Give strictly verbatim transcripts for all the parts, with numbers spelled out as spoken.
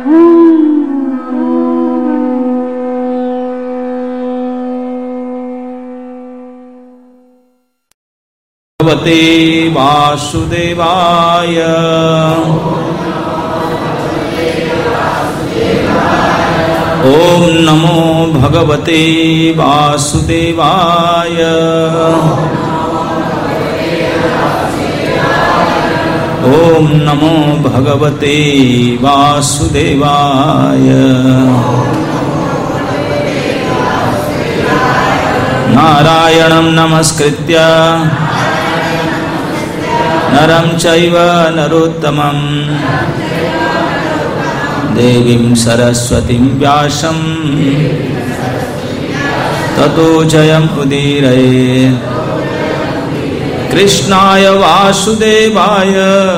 भगवते वासुदेवाय ओम नमो भगवते वासुदेवाय ओम नमो भगवते वासुदेवाय नारायणं नमस्कृत्य नरं चैव नरोत्तमं देवीं सरस्वतीं व्यासं ततो जयम् उदीरयेत्। कृष्णाय वासुदेवाय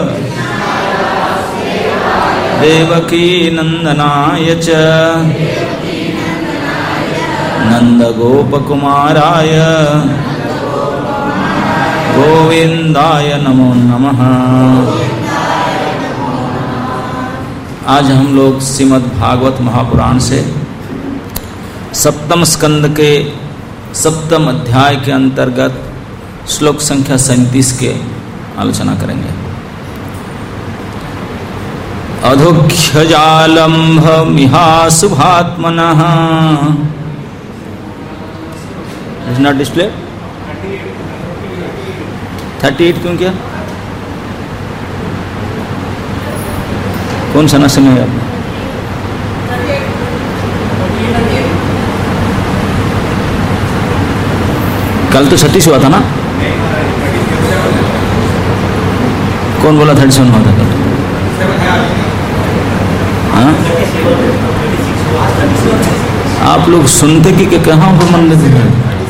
देवकी नंदनाय च नंदगोपकुमाराय गोविंदाय नमो नमः। आज हम लोग श्रीमद् भागवत महापुराण से सप्तम स्कंद के सप्तम अध्याय के अंतर्गत श्लोक संख्या सैंतीस के आलोचना करेंगे। अधोक्षजालंभ मिहासुभात्मनः is not display thirty eight क्यों किया? कौन सा नशे में है आपने? कल तो छत्तीस हुआ था ना? कौन बोला थर्टी सेवन हुआ था कल? हाँ? आप लोग सुनते कि कहाँ पर मन लेते थे?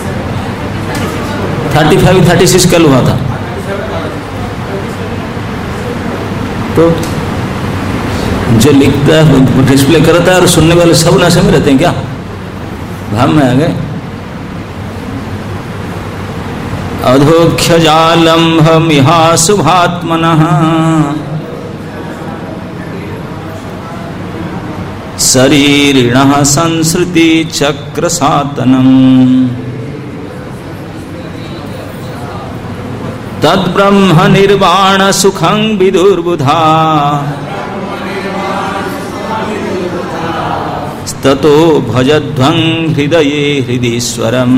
थर्टी फाइव थर्टी सिक्स कल हुआ था। तो जो लिखता है डिस्प्ले करता है और सुनने वाले सब नशे में रहते हैं क्या? भाव में आ गए। अधोक्षजालंभ मिहासुभात्मनः शरीरिणः संसृति चक्रसातनम् तद्ब्रह्म निर्वाण सुखं विदुर्बुधा ततो भजध्वं हृदये हृदीश्वरम्।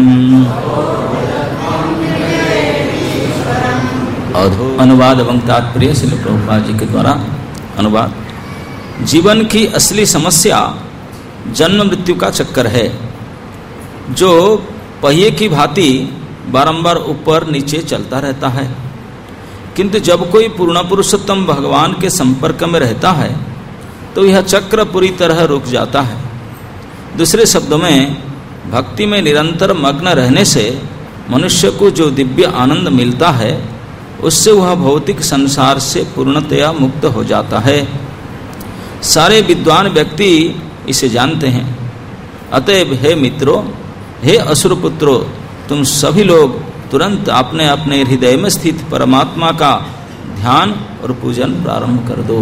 अनुवाद एवं तात्पर्य श्रील प्रभुपाद जी के द्वारा अनुवाद। जीवन की असली समस्या जन्म मृत्यु का चक्कर है, जो पहिए की भांति बारंबार ऊपर नीचे चलता रहता है। किंतु जब कोई पूर्ण पुरुषोत्तम भगवान के संपर्क में रहता है तो यह चक्र पूरी तरह रुक जाता है। दूसरे शब्दों में, भक्ति में निरंतर मग्न रहने से मनुष्य को जो दिव्य आनंद मिलता है उससे वह भौतिक संसार से पूर्णतया मुक्त हो जाता है। सारे विद्वान व्यक्ति इसे जानते हैं। अतएव हे मित्रों, हे असुर पुत्रों, तुम सभी लोग तुरंत अपने अपने हृदय में स्थित परमात्मा का ध्यान और पूजन प्रारंभ कर दो।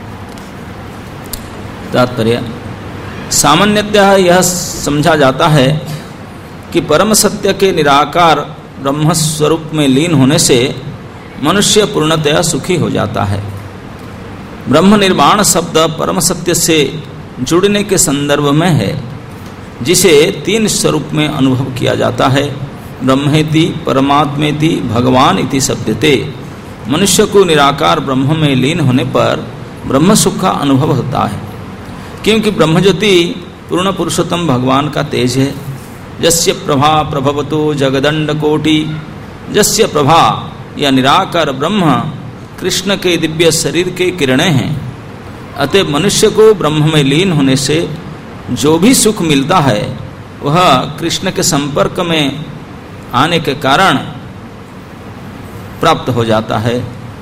तात्पर्य, सामान्यतः यह समझा जाता है कि परम सत्य के निराकार ब्रह्म स्वरूप में लीन होने से मनुष्य पूर्णतया सुखी हो जाता है। ब्रह्म निर्वाण शब्द परम सत्य से जुड़ने के संदर्भ में है, जिसे तीन स्वरूप में अनुभव किया जाता है। ब्रह्मेति परमात्मेति भगवान इति शब्दते। मनुष्य को निराकार ब्रह्म में लीन होने पर ब्रह्म सुख का अनुभव होता है, क्योंकि ब्रह्मज्योति पूर्ण पुरुषोत्तम भगवान का तेज है। जस्य प्रभा प्रभवतो जगदंड कोटि, जस्य प्रभा या निराकार ब्रह्म कृष्ण के दिव्य शरीर के किरणें हैं। अतः मनुष्य को ब्रह्म में लीन होने से जो भी सुख मिलता है वह कृष्ण के संपर्क में आने के कारण प्राप्त हो जाता है।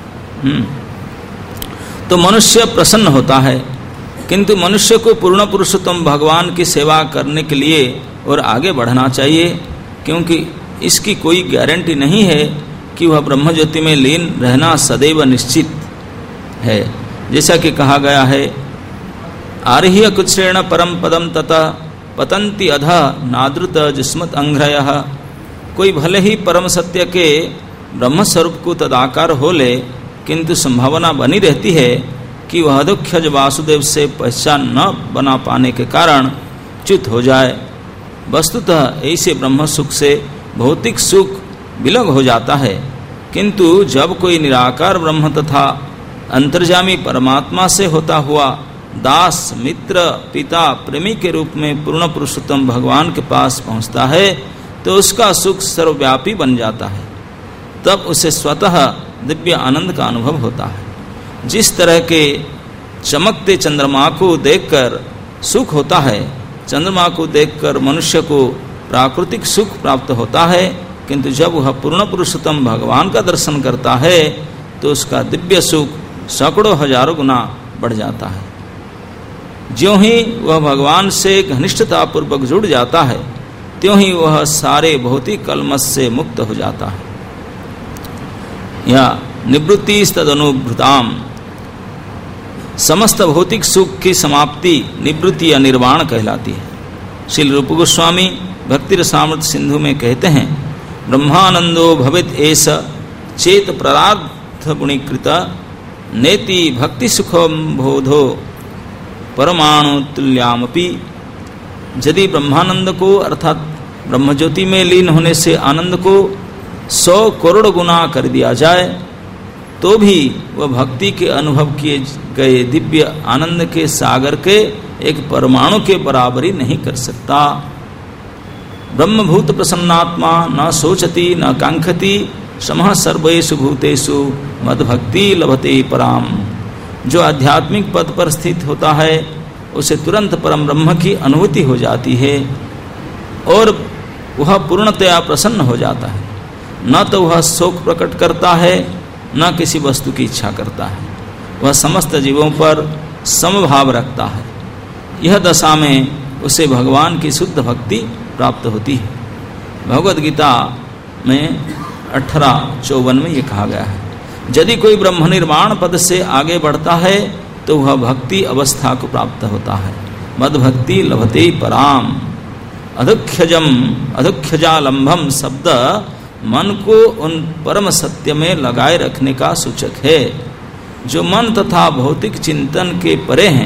तो मनुष्य प्रसन्न होता है। किंतु मनुष्य को पूर्ण पुरुषोत्तम भगवान की सेवा करने के लिए और आगे बढ़ना चाहिए, क्योंकि इसकी कोई गारंटी नहीं है कि वह ब्रह्मज्योति में लीन रहना सदैव निश्चित है। जैसा कि कहा गया है, आर्ह्य कुत्सेण परम पदम ततः पतंती अधः नादृत जिस्मत अंग्रयः। कोई भले ही परम सत्य के ब्रह्म स्वरूप को तदाकार हो ले, किंतु संभावना बनी रहती है कि वह अधोक्षज वासुदेव से पहचान न बना पाने के कारण च्युत हो जाए। वस्तुतः ऐसे ब्रह्म सुख से भौतिक सुख विलग हो जाता है, किंतु जब कोई निराकार ब्रह्म तथा अंतर्जामी परमात्मा से होता हुआ दास, मित्र, पिता, प्रेमी के रूप में पूर्ण पुरुषोत्तम भगवान के पास पहुंचता है तो उसका सुख सर्वव्यापी बन जाता है। तब उसे स्वतः दिव्य आनंद का अनुभव होता है। जिस तरह के चमकते चंद्रमा को देखकर सुख होता है, चंद्रमा को देखकर मनुष्य को प्राकृतिक सुख प्राप्त होता है, किंतु जब वह पूर्ण पुरुषोत्तम भगवान का दर्शन करता है तो उसका दिव्य सुख सैकड़ों हजारों गुना बढ़ जाता है। ज्यों ही वह भगवान से घनिष्ठता पूर्वक जुड़ जाता है, त्यों ही वह सारे भौतिक कलमश से मुक्त हो जाता है। या निवृत्ति तदनुभृताम, समस्त भौतिक सुख की समाप्ति निवृत्ति या निर्वाण कहलाती है। श्री रूप गोस्वामी भक्ति रसामृत सिंधु में कहते हैं, ब्रह्मानंदो भवेत् एष चेत प्रारार्थ गुणीकृत नेति भक्ति सुखम बोधो परमाणु तुल्यामपि। यदि ब्रह्मानंद को अर्थात ब्रह्मज्योति में लीन होने से आनंद को सौ करोड़ गुना कर दिया जाए तो भी वह भक्ति के अनुभव किए गए दिव्य आनंद के सागर के एक परमाणु के बराबरी नहीं कर सकता। ब्रह्मभूत प्रसन्नात्मा न सोचती न कांक्षति समः सर्वेषु भूतेषु मद्भक्ति लभते पराम। जो आध्यात्मिक पद पर स्थित होता है उसे तुरंत परम ब्रह्म की अनुभूति हो जाती है और वह पूर्णतया प्रसन्न हो जाता है। न तो वह शोक प्रकट करता है न किसी वस्तु की इच्छा करता है, वह समस्त जीवों पर समभाव रखता है। यह दशा में उसे भगवान की शुद्ध भक्ति प्राप्त होती है। भगवद गीता में अठारह चौवन में यह कहा गया है, यदि कोई ब्रह्म निर्वाण पद से आगे बढ़ता है तो वह भक्ति अवस्था को प्राप्त होता है। मद भक्ति लभते पराम। अधुख्यजम अधुख्यजालंभम शब्द मन को उन परम सत्य में लगाए रखने का सूचक है जो मन तथा भौतिक चिंतन के परे हैं।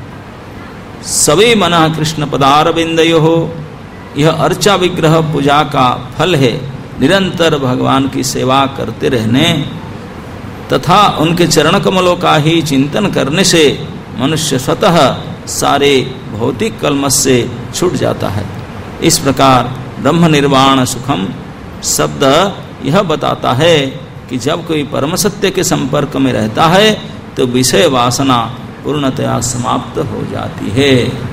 सवे मना कृष्ण पदारविंदयो हो, यह अर्चा विग्रह पूजा का फल है। निरंतर भगवान की सेवा करते रहने तथा उनके चरण कमलों का ही चिंतन करने से मनुष्य स्वतः सारे भौतिक कलमश से छूट जाता है। इस प्रकार ब्रह्म निर्वाण सुखम शब्द यह बताता है कि जब कोई परम सत्य के संपर्क में रहता है तो विषय वासना पूर्णतया समाप्त हो जाती है।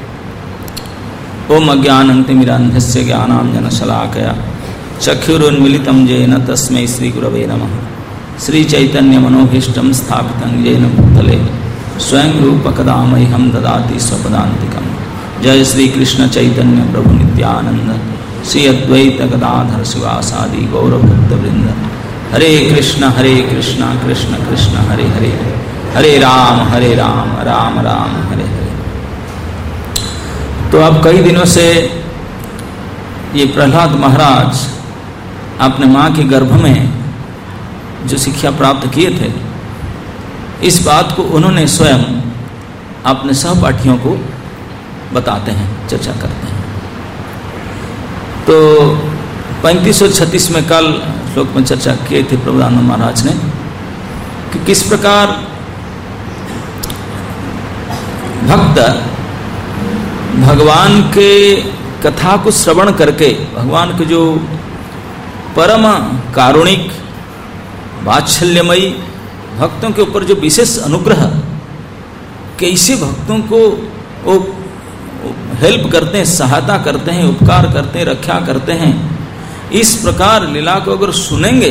ओम अज्ञानंतिमिरान्धस्य ज्ञानांजनशलाकया चक्षुरुन्मीलितं येन तस्मै श्रीगुरवे नमः। श्रीचैतन्य मनोभीष्टं स्थापितं येन भूतले स्वयं रूपकदा मह्यं ददाति स्वपदान्तिकम्। जय श्री कृष्ण चैतन्य प्रभु नित्यानंद श्री अद्वैत गदाधर शिवासादि गौरभक्तवृंद। हरे कृष्ण हरे कृष्ण कृष्ण कृष्ण हरे हरे, हरे राम हरे राम राम राम हरे हरे। तो अब कई दिनों से ये प्रहलाद महाराज अपने माँ के गर्भ में जो शिक्षा प्राप्त किए थे, इस बात को उन्होंने स्वयं अपने सहपाठियों को बताते हैं, चर्चा करते हैं। तो पैंतीस और छत्तीस में कल श्लोक में चर्चा किए थे प्रभुदानंद महाराज ने कि किस प्रकार भक्त भगवान के कथा को श्रवण करके भगवान के जो परम कारुणिक वात्सल्यमयी भक्तों के ऊपर जो विशेष अनुग्रह, कैसे भक्तों को वो हेल्प करते हैं, सहायता करते हैं, उपकार करते हैं, रक्षा करते हैं। इस प्रकार लीला को अगर सुनेंगे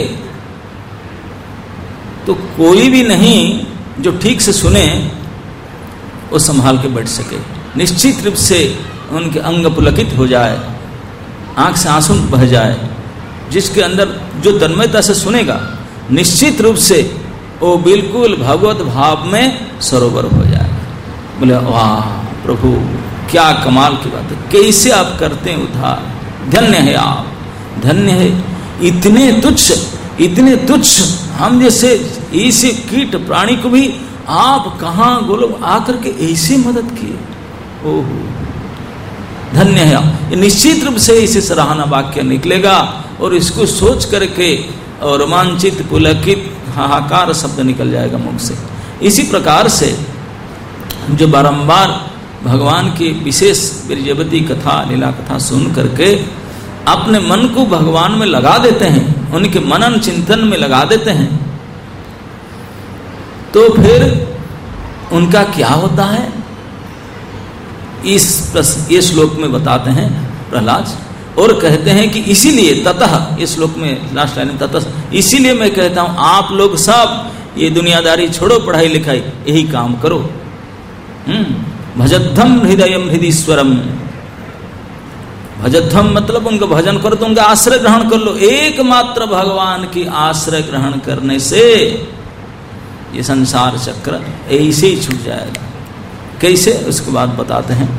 तो कोई भी नहीं जो ठीक से सुने वो संभाल के बैठ सके। निश्चित रूप से उनके अंग पुलकित हो जाए, आंख से आंसू बह जाए। जिसके अंदर जो तन्मयता से सुनेगा निश्चित रूप से वो बिल्कुल भगवत भाव में सरोवर हो जाएगा। बोले वाह प्रभु क्या कमाल की बात है, कैसे आप करते हैं उद्धार, धन्य है आप, धन्य है। इतने तुच्छ इतने तुच्छ हम जैसे ऐसे कीट प्राणी को भी आप कहाँ गोलोक आकर के ऐसे मदद किए, ओहो धन्य है आप। निश्चित रूप से इसे सराहना वाक्य निकलेगा और इसको सोच करके और रोमांचित पुलकित हाहाकार शब्द निकल जाएगा मुख से। इसी प्रकार से जो बारंबार भगवान की विशेष ब्रजवती कथा लीला कथा सुन करके अपने मन को भगवान में लगा देते हैं, उनके मनन चिंतन में लगा देते हैं, तो फिर उनका क्या होता है इस ये श्लोक में बताते हैं प्रहलाद, और कहते हैं कि इसीलिए ततः, इस श्लोक में लास्ट लाइन ततः, इसीलिए मैं कहता हूं आप लोग सब ये दुनियादारी छोड़ो, पढ़ाई लिखाई यही काम करो। हम्म भजद्धम हृदयम हृदीश्वरम, भजद्धम मतलब उनका भजन करो तो उनका आश्रय ग्रहण कर लो। एकमात्र भगवान की आश्रय ग्रहण करने से ये संसार चक्र ऐसे ही छूट जाएगा। कैसे, उसके बाद बताते हैं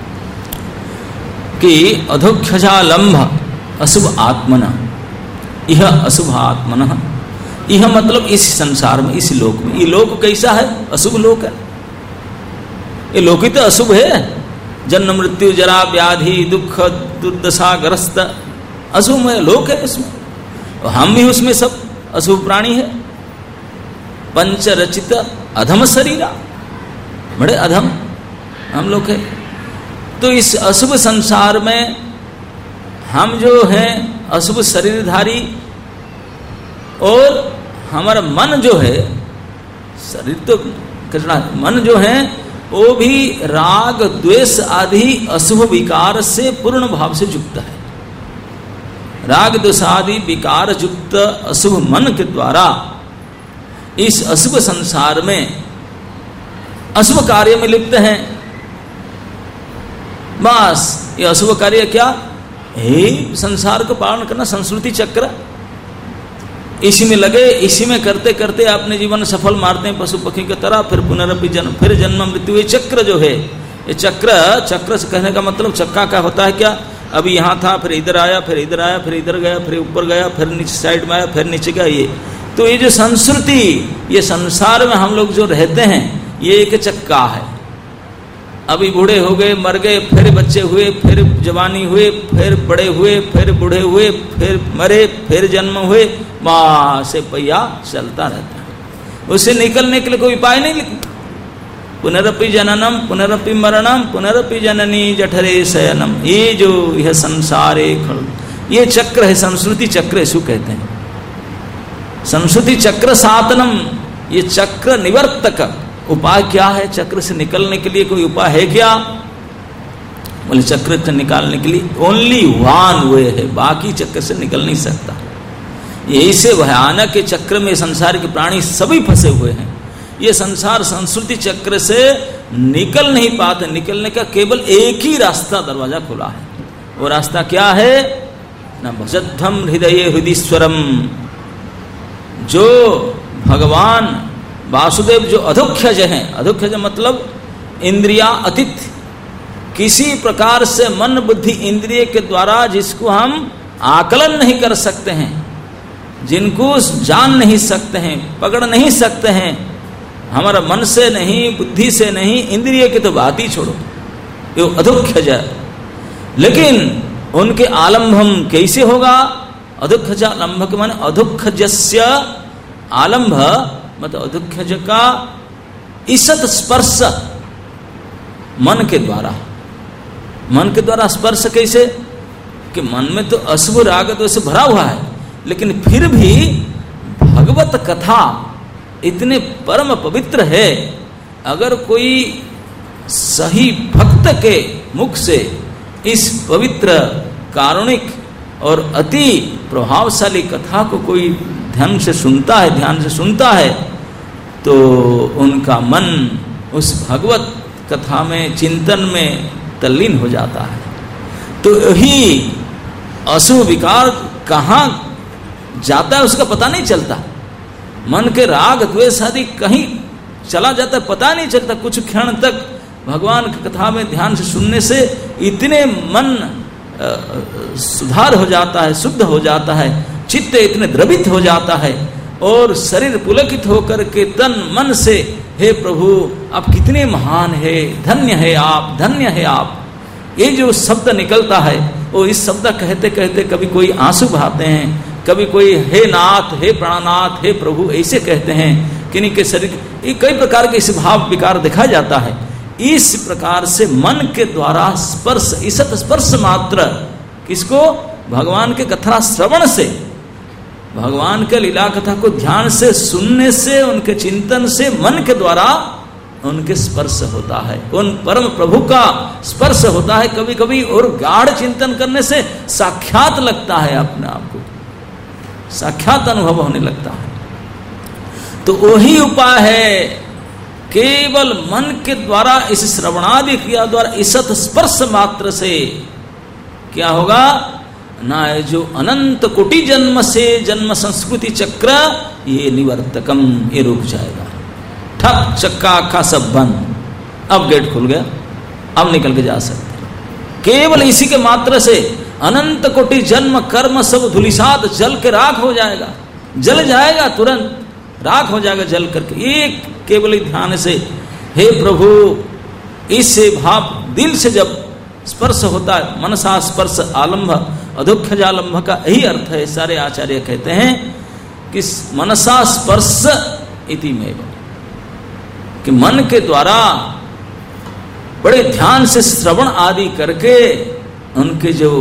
कि अधोक्षजालंभ अशुभ आत्मना, यह अशुभ आत्मना, यह मतलब इस संसार में, इस लोक में। ये लोक कैसा है? अशुभ लोक है। ये लोक ही तो अशुभ है, जन्म मृत्यु जरा व्याधि दुख दुर्दशाग्रस्त अशुभ है लोक है इसमें, और हम भी उसमें सब अशुभ प्राणी है। पंच रचित अधम शरीरा, बड़े अधम हम लोग है। तो इस अशुभ संसार में हम जो हैं अशुभ शरीरधारी, और हमारा मन जो है, शरीर तो कृष्णा, मन जो है वो भी राग द्वेष आदि अशुभ विकार से पूर्ण भाव से युक्त है। राग द्वेष आदि विकार युक्त अशुभ मन के द्वारा इस अशुभ संसार में अशुभ कार्य में लिप्त हैं। बस ये अशुभ कार्य क्या है? संसार को पालन करना, संस्कृति चक्र, इसी में लगे, इसी में करते करते अपने जीवन सफल मारते हैं पशु पक्षी की तरह। फिर पुनरपि जन्म, फिर जन्म मृत्यु, ये चक्र जो है, ये चक्र, चक्र से कहने का मतलब चक्का का होता है क्या? अभी यहाँ था, फिर इधर आया, फिर इधर आया, फिर इधर गया, फिर ऊपर गया, फिर नीचे साइड में आया, फिर नीचे गया। ये तो ये जो संस्कृति, ये संसार में हम लोग जो रहते हैं, ये एक चक्का है। अभी बूढ़े हो गए, मर गए, फिर बच्चे हुए, फिर जवानी हुए, फिर बड़े हुए, फिर बूढ़े हुए, फिर मरे, फिर जन्म हुए, वहां से पहिया चलता रहता है। उससे निकलने के लिए कोई उपाय नहीं लिखा। पुनरपि जननम पुनरपि मरणम पुनरपि जननी जठरे शयनम, ये जो यह संसार एक ये चक्र है, संस्कृति चक्र इसको कहते हैं। संस्कृति चक्र सातनम, ये चक्र निवर्तक। उपाय क्या है चक्र से निकलने के लिए? कोई उपाय है क्या? बोले चक्र से निकालने के लिए ओनली वन वे है, बाकी चक्र से निकल नहीं सकता। यही से भयानक के चक्र में संसार के प्राणी सभी फंसे हुए हैं। ये संसार संस्कृति चक्र से निकल नहीं पाते। निकलने का केवल एक ही रास्ता, दरवाजा खुला है। वो रास्ता क्या है? न भजद्धम हृदय हृदीश्वरम, जो भगवान वासुदेव जो अधोक्षज हैं, अधोक्षज मतलब इंद्रिया अतीत, किसी प्रकार से मन बुद्धि इंद्रिय के द्वारा जिसको हम आकलन नहीं कर सकते हैं, जिनको जान नहीं सकते हैं, पकड़ नहीं सकते हैं, हमारा मन से नहीं, बुद्धि से नहीं, इंद्रिय की तो बात ही छोड़ो, ये अधोक्षज है। लेकिन उनके आलंभम कैसे होगा? अधोक्षज आलंभ के माने अधोक्षजस्य आलंभ मतलब अधोक्षज का ईसत स्पर्श मन के द्वारा। मन के द्वारा स्पर्श कैसे? कि मन में तो अशुभ राग द्वेष भरा हुआ है, लेकिन फिर भी भगवत कथा इतने परम पवित्र है। अगर कोई सही भक्त के मुख से इस पवित्र कारुणिक और अति प्रभावशाली कथा को कोई ध्यान से सुनता है, ध्यान से सुनता है, तो उनका मन उस भगवत कथा में, चिंतन में तल्लीन हो जाता है। तो यही अशुभ विकार कहाँ जाता है उसका पता नहीं चलता। मन के राग द्वेष आदि कहीं चला जाता है, पता नहीं चलता। कुछ क्षण तक भगवान की कथा में ध्यान से सुनने से इतने मन सुधार हो जाता है, शुद्ध हो जाता है, चित्त इतने द्रवित हो जाता है और शरीर पुलकित होकर के तन मन से हे प्रभु आप कितने महान है, धन्य है आप, धन्य है आप, ये जो शब्द निकलता है वो इस शब्द कहते कहते कभी कोई आंसू बहाते हैं, कभी कोई हे नाथ, हे प्राणनाथ, हे प्रभु ऐसे कहते हैं। किन्हीं के शरीर ये कई प्रकार के इस भाव विकार दिखा जाता है। इस प्रकार से मन के द्वारा स्पर्श, ईसत स्पर्श मात्र, किसको? भगवान के कथा श्रवण से, भगवान के लीला कथा को ध्यान से सुनने से, उनके चिंतन से मन के द्वारा उनके स्पर्श होता है, उन परम प्रभु का स्पर्श होता है। कभी कभी और गाढ़ चिंतन करने से साक्षात लगता है, अपने आप को साक्षात अनुभव होने लगता है। तो वही उपाय है, केवल मन के द्वारा इस श्रवणादि क्रिया द्वारा ईसत स्पर्श मात्र से क्या होगा ना, जो अनंत कोटि जन्म से जन्म संस्कृति चक्र ये निवर्तकम, ये रुक जाएगा। ठप चक्का अक्का सब बंद, अब गेट खुल गया, अब निकल के जा सकते। केवल इसी के मात्र से अनंत कोटि जन्म कर्म सब धूलिसात जल के राख हो जाएगा, जल जाएगा, तुरंत राख हो जाएगा जल करके। एक केवल ध्यान से हे प्रभु, इससे भाव दिल से जब स्पर्श होता है, मनसा स्पर्श आलंभ अधुख्य जालंभ का यही अर्थ है। सारे आचार्य कहते हैं कि मनसा स्पर्श इति में, कि मन के द्वारा बड़े ध्यान से श्रवण आदि करके उनके जो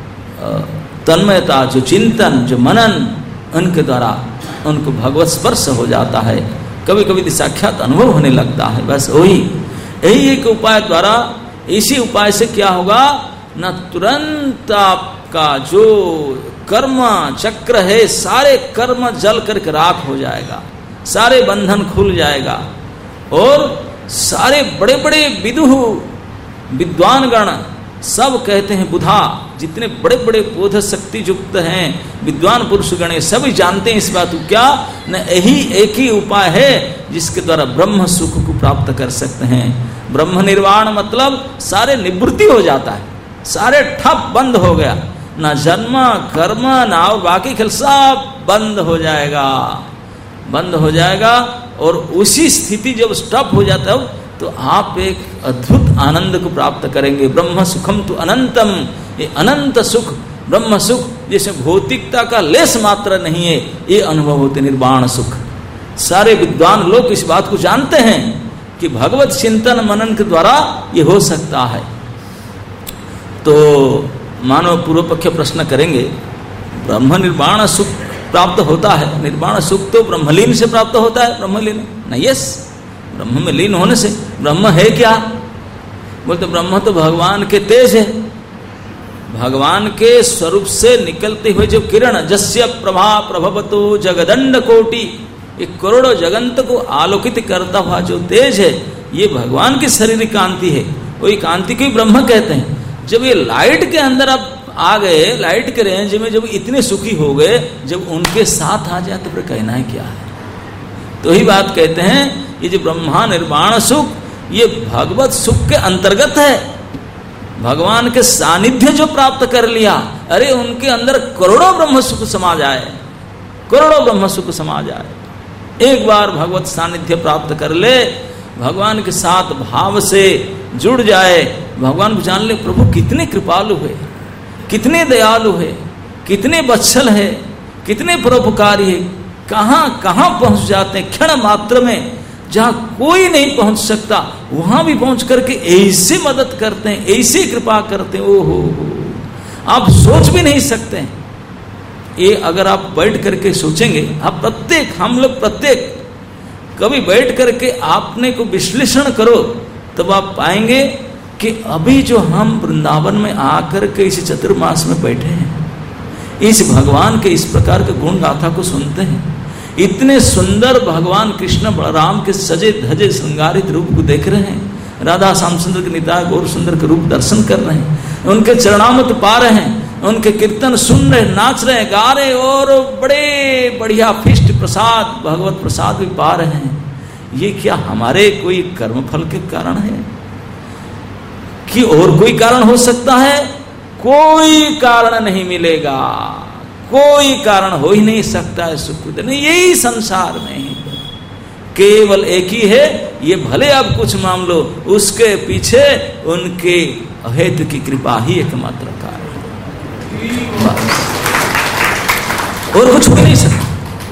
तन्मयता, जो चिंतन, जो मनन, उनके द्वारा उनको भगवत स्पर्श हो जाता है। कभी कभी तो साक्षात अनुभव होने लगता है। बस वही यही एक उपाय द्वारा, इसी उपाय से क्या होगा ना, तुरंत आपका जो कर्म चक्र है, सारे कर्म जल करके राख हो जाएगा, सारे बंधन खुल जाएगा और सारे बड़े बड़े विदुह विद्वान गण सब कहते हैं, बुधा जितने बड़े बड़े बोध शक्ति युक्त हैं विद्वान पुरुष गण सभी जानते हैं इस बात को, क्या न यही एक ही उपाय है जिसके द्वारा ब्रह्म सुख को प्राप्त कर सकते हैं। ब्रह्म निर्वाण मतलब सारे निवृत्ति हो जाता है, सारे ठप बंद हो गया, ना जन्म कर्म ना और बाकी खेल सब बंद हो जाएगा, बंद हो जाएगा। और उसी स्थिति जब स्टॉप हो जाता है तो आप एक अद्भुत आनंद को प्राप्त करेंगे। ब्रह्म सुखम तो अनंतम, ये अनंत सुख ब्रह्म सुख जिसमें भौतिकता का लेस मात्र नहीं है, ये अनुभव होते निर्वाण सुख। सारे विद्वान लोग इस बात को जानते हैं कि भगवत चिंतन मनन के द्वारा ये हो सकता है। तो मानव पूर्व पक्ष प्रश्न करेंगे, ब्रह्म निर्वाण सुख प्राप्त होता है, निर्वाण सुख तो ब्रह्मलीन से प्राप्त होता है, ब्रह्मलीन नहीं, यस ब्रह्म में लीन होने से। ब्रह्म है क्या? बोलते ब्रह्म तो भगवान के तेज है, भगवान के स्वरूप से निकलते हुए जो किरण, जस्य प्रभा प्रभवतो जगदंड कोटि, ये करोड़ों जगंत को आलोकित करता हुआ जो तेज है, ये भगवान की शरीर कांति है, वही कांति को ही ब्रह्म कहते हैं। जब ये लाइट के अंदर आप आ गए, लाइट के रेंज में जब इतने सुखी हो गए, जब उनके साथ आ जाए तो फिर कहना है क्या है। तो ही बात कहते हैं ये जो ब्रह्मा निर्वाण सुख, ये भगवत सुख के अंतर्गत है। भगवान के सानिध्य जो प्राप्त कर लिया, अरे उनके अंदर करोड़ों ब्रह्म सुख समा जाए, करोड़ों ब्रह्म सुख समा जाए। एक बार भगवत सानिध्य प्राप्त कर ले, भगवान के साथ भाव से जुड़ जाए, भगवान को जान ले, प्रभु कितने कृपालु है, कितने दयालु है, कितने वत्सल है, कितने परोपकारी है, कहाँ कहाँ पहुंच जाते हैं क्षण मात्र में, जहां कोई नहीं पहुंच सकता वहां भी पहुंच करके ऐसे मदद करते हैं, ऐसे कृपा करते हैं, ओ हो हो आप सोच भी नहीं सकते हैं। ये अगर आप बैठ करके सोचेंगे, आप प्रत्येक, हम लोग प्रत्येक कभी बैठ करके आपने को विश्लेषण करो, तब आप पाएंगे कि अभी जो हम वृंदावन में आकर के इस चतुर्मास में बैठे हैं, इस भगवान के इस प्रकार के गुण गाथा को सुनते हैं, इतने सुंदर भगवान कृष्ण बलराम के सजे धजे श्रृंगारित रूप को देख रहे हैं, राधा श्याम सुंदर के निताय गौर सुंदर के रूप दर्शन कर रहे हैं, उनके चरणामृत पा रहे हैं, उनके कीर्तन सुन रहे, नाच रहे, गा रहे और बड़े बढ़िया फिष्ट प्रसाद, भगवत प्रसाद भी पा रहे हैं। ये क्या हमारे कोई कर्म फल के कारण है? कि और कोई कारण हो सकता है? कोई कारण नहीं मिलेगा, कोई कारण हो ही नहीं सकता है सुख को देने। यही संसार में ही केवल एक ही है, ये भले आप कुछ मान लो, उसके पीछे उनके अहेतु की कृपा ही एकमात्र कारण है, और कुछ हो नहीं सकता।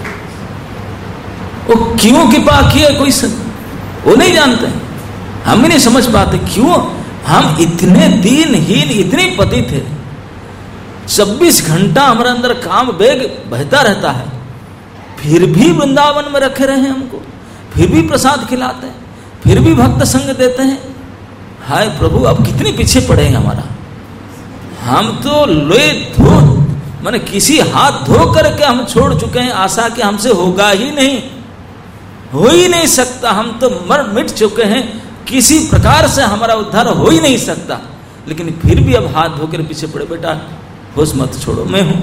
वो क्यों कृपा की है कोई सब वो नहीं जानते, हम भी नहीं समझ पाते क्यों हम इतने दीनहीन, इतने पति थे। चौबीस घंटा हमारे अंदर काम वेग बहता रहता है, फिर भी वृंदावन में रखे रहे हमको, फिर भी प्रसाद खिलाते हैं, फिर भी भक्त संग देते हैं। हाय प्रभु, अब कितने पीछे पड़े हैं हमारा। हम तो लोए धो माने किसी हाथ धो करके हम छोड़ चुके हैं आशा कि हमसे होगा ही नहीं, हो ही नहीं सकता। हम तो मर मिट चुके हैं, किसी प्रकार से हमारा उद्धार हो ही नहीं सकता, लेकिन फिर भी अब हाथ धोकर पीछे पड़े। बेटा होश मत छोड़ो, मैं हूं।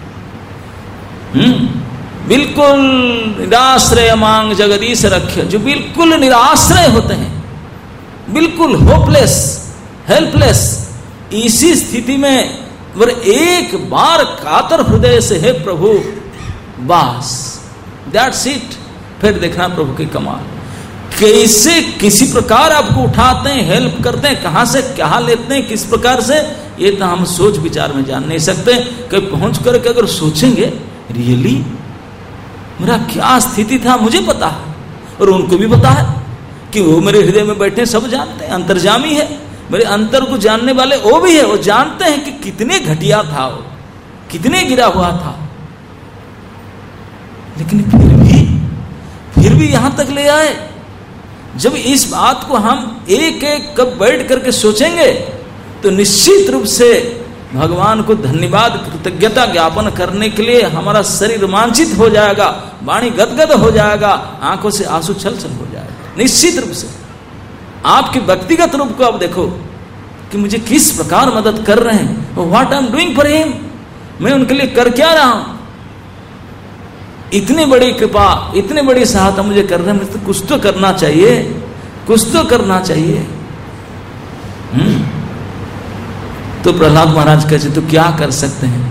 हम्म बिल्कुल निराश्रय मांग जगदीश रख्य, जो बिल्कुल निराश्रय होते हैं, बिल्कुल होपलेस, हेल्पलेस, इसी स्थिति में वर एक बार कातर हृदय से है प्रभु बस, दैट्स इट। फिर देखना प्रभु की कमाल, कैसे किसी प्रकार आपको उठाते हैं, हेल्प करते हैं, कहां से क्या लेते हैं, किस प्रकार से, ये तो हम सोच विचार में जान नहीं सकते। कहीं पहुंच करके अगर सोचेंगे रियली मेरा क्या स्थिति था, मुझे पता है और उनको भी पता है कि वो मेरे हृदय में बैठे, सब जानते हैं, अंतर्जामी है, मेरे अंतर को जानने वाले वो भी है, वो जानते हैं कि कितने घटिया था वो, कितने गिरा हुआ था, लेकिन फिर भी फिर भी यहां तक ले आए। जब इस बात को हम एक एक कब बैठ करके सोचेंगे तो निश्चित रूप से भगवान को धन्यवाद कृतज्ञता ज्ञापन करने के लिए हमारा शरीर रोमांचित हो जाएगा, वाणी गदगद हो जाएगा, आंखों से आंसू छल छल हो जाएगा। निश्चित रूप से आपके व्यक्तिगत रूप को आप देखो कि मुझे किस प्रकार मदद कर रहे हैं, what I am doing for him, मैं उनके लिए कर क्या रहा हूं। इतनी बड़ी कृपा, इतनी बड़ी सहायता मुझे कर रहे हैं, मुझे तो कुछ तो करना चाहिए, कुछ तो करना चाहिए। हम्म तो प्रहलाद महाराज कहते तो क्या कर सकते हैं,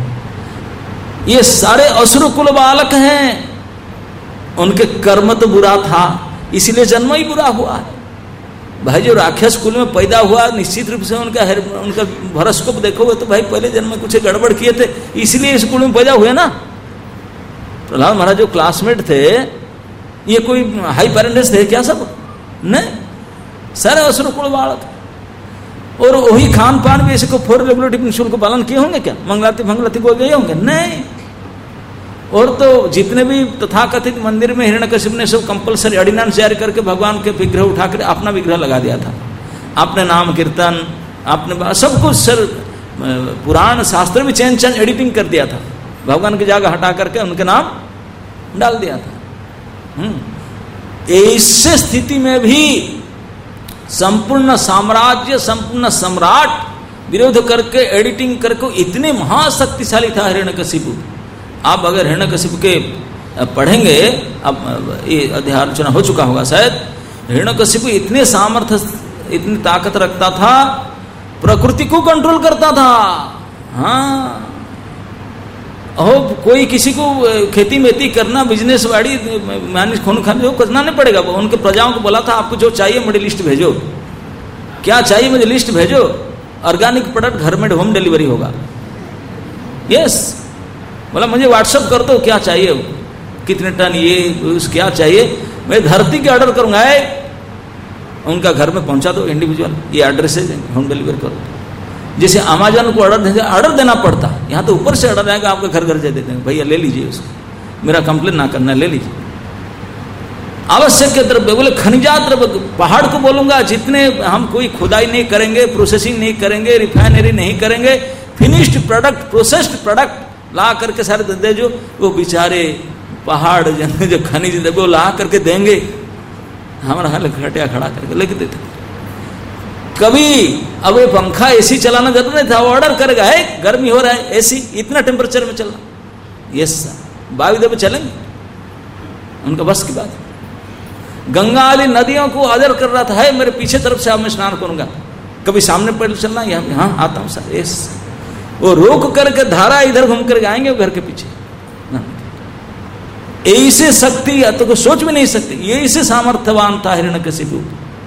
ये सारे असुर कुल बालक हैं, उनके कर्म तो बुरा था इसलिए जन्म ही बुरा हुआ है। भाई जो राक्षस कुल में पैदा हुआ, निश्चित रूप से उनका उनका हॉरोस्कोप देखोगे तो भाई पहले जन्म में कुछ गड़बड़ किए थे, इसलिए इस कुल में पैदा हुए ना। प्रहलाद महाराज जो क्लासमेट थे, ये कोई हाई पेरेंट्स थे क्या सब? नहीं, सारे असुर कुल बालक, और वही खान पान भी ऐसे को फोर रेगुलेटिव निशुल्क को पालन किए होंगे क्या? मंगलाती भंगलाती को गए होंगे? नहीं। और तो जितने भी तथाकथित मंदिर में हिरण्यकशिप ने सब कंपलसरी ऑर्डिनेंस जारी करके भगवान के विग्रह उठाकर अपना विग्रह लगा दिया था। आपने नाम कीर्तन, आपने सब कुछ सर पुराण शास्त्र भी चेंज चेंज एडिटिंग कर दिया था, भगवान की जगह हटा करके उनके नाम डाल दिया था। ऐसे स्थिति में भी संपूर्ण साम्राज्य, संपूर्ण सम्राट विरोध करके एडिटिंग करके इतने महाशक्तिशाली था हिरण्यकशिपु। आप अगर हिरण्यकशिपु के पढ़ेंगे, अब ये अध्याय आलोचना हो चुका होगा शायद, हिरण्यकशिपु इतने सामर्थ्य, इतनी ताकत रखता था, प्रकृति को कंट्रोल करता था। हाँ, हो कोई किसी को खेती मेती करना, बिजनेस वाड़ी मैनेज खून खाने जो करना नहीं पड़ेगा। वो उनके प्रजाओं को बोला था आपको जो चाहिए मुझे लिस्ट भेजो, क्या चाहिए मुझे लिस्ट भेजो, ऑर्गेनिक प्रोडक्ट घर में होम डिलीवरी होगा। यस, बोला मुझे व्हाट्सअप कर दो क्या चाहिए, कितने टन ये क्या चाहिए, मैं धरती के ऑर्डर करूंगा, उनका घर में पहुंचा दो इंडिविजुअल, ये एड्रेस है, होम डिलीवरी करो। जैसे अमेजन को ऑर्डर देंगे, ऑर्डर देना पड़ता, यहाँ तो ऊपर से ऑर्डर आएगा, आपके घर घर दे देते हैं, भैया ले लीजिए उसको, मेरा कंप्लेन ना करना, ले लीजिए। आवश्यक द्रव्य बोले खनिजा द्रव्य, पहाड़ को बोलूंगा जितने हम कोई खुदाई नहीं करेंगे, प्रोसेसिंग नहीं करेंगे, रिफाइनरी नहीं करेंगे, फिनिश्ड प्रोडक्ट, प्रोसेस्ड प्रोडक्ट ला करके सारे दे, जो वो बेचारे पहाड़ जो खनिज द्रव्य ला करके देंगे, हमारा हाल घटिया खड़ा करके लेके देते। कभी अब ये पंखा एसी चलाना जरूर नहीं था, वो ऑर्डर करेगा, है गर्मी हो रहा है, एसी इतना टेम्परेचर में चलना, यस सर, वायुदेव पे चलेंगे, उनका बस की बात। गंगा वाली नदियों को ऑर्डर कर रहा था, है मेरे पीछे तरफ से अब मैं स्नान करूंगा, कभी सामने पैदल चलना, यहाँ हाँ आता हूँ सर, यस। वो रोक करके धारा इधर घूम कर आएंगे वो घर के पीछे। ऐसे शक्ति या तो को सोच भी नहीं सकती, ये ऐसे सामर्थ्यवान था हिरण्यकशिपु,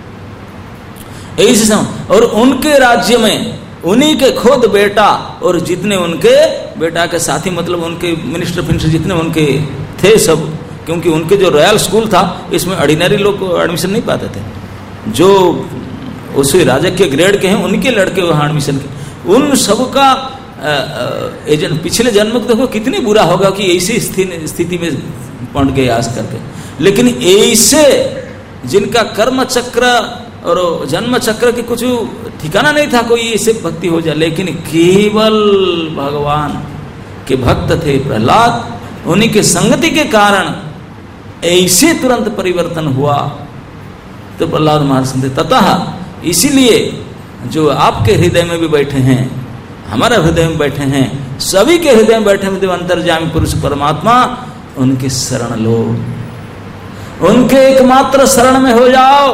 ऐसे साम और उनके राज्य में उन्हीं के खुद बेटा और जितने उनके बेटा के साथी, मतलब उनके मिनिस्टर फिनिस्टर जितने उनके थे सब, क्योंकि उनके जो रॉयल स्कूल था इसमें ऑर्डिनरी लोग एडमिशन नहीं पाते थे, जो उस राजा के ग्रेड के हैं उनके लड़के वहाँ एडमिशन के, उन सबका एजेंट। पिछले जन्म को देखो कितनी बुरा होगा कि ऐसी स्थिति में पहुंच गए आज करके, लेकिन ऐसे जिनका कर्म चक्र और जन्म चक्र के कुछ ठिकाना नहीं था, कोई ऐसे भक्ति हो जाए, लेकिन केवल भगवान के भक्त थे प्रहलाद, उन्हीं के संगति के कारण ऐसे तुरंत परिवर्तन हुआ। तो प्रहलाद महाराज ततः इसीलिए जो आपके हृदय में भी बैठे हैं, हमारे हृदय में बैठे हैं, सभी के हृदय में बैठे हैं अंतर्यामी पुरुष परमात्मा, उनकी शरण लो, उनके एकमात्र शरण में हो जाओ।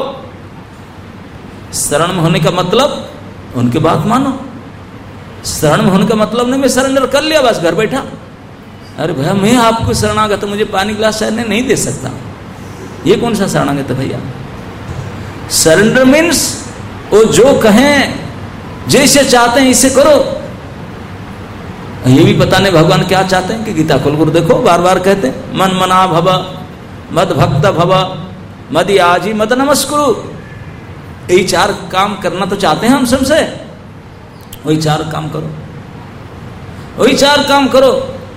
शरण में होने का मतलब उनकी बात मानो, शरण में होने का मतलब नहीं मैं सरेंडर कर लिया बस घर बैठा, अरे भैया मैं आपको शरणागत, मुझे पानी गिलास शायद नहीं दे सकता, ये कौन सा शरणागत है भैया। सरेंडर मीन्स वो जो कहें जैसे चाहते हैं इसे करो। ये भी पता नहीं भगवान क्या चाहते हैं कि गीता कुलगुरु देखो बार बार कहते हैं मन मना भव मद भक्त भव मद याजी मद नमस्कुरु। यही चार काम करना तो चाहते हैं हम सबसे, वही चार काम करो, वही चार काम करो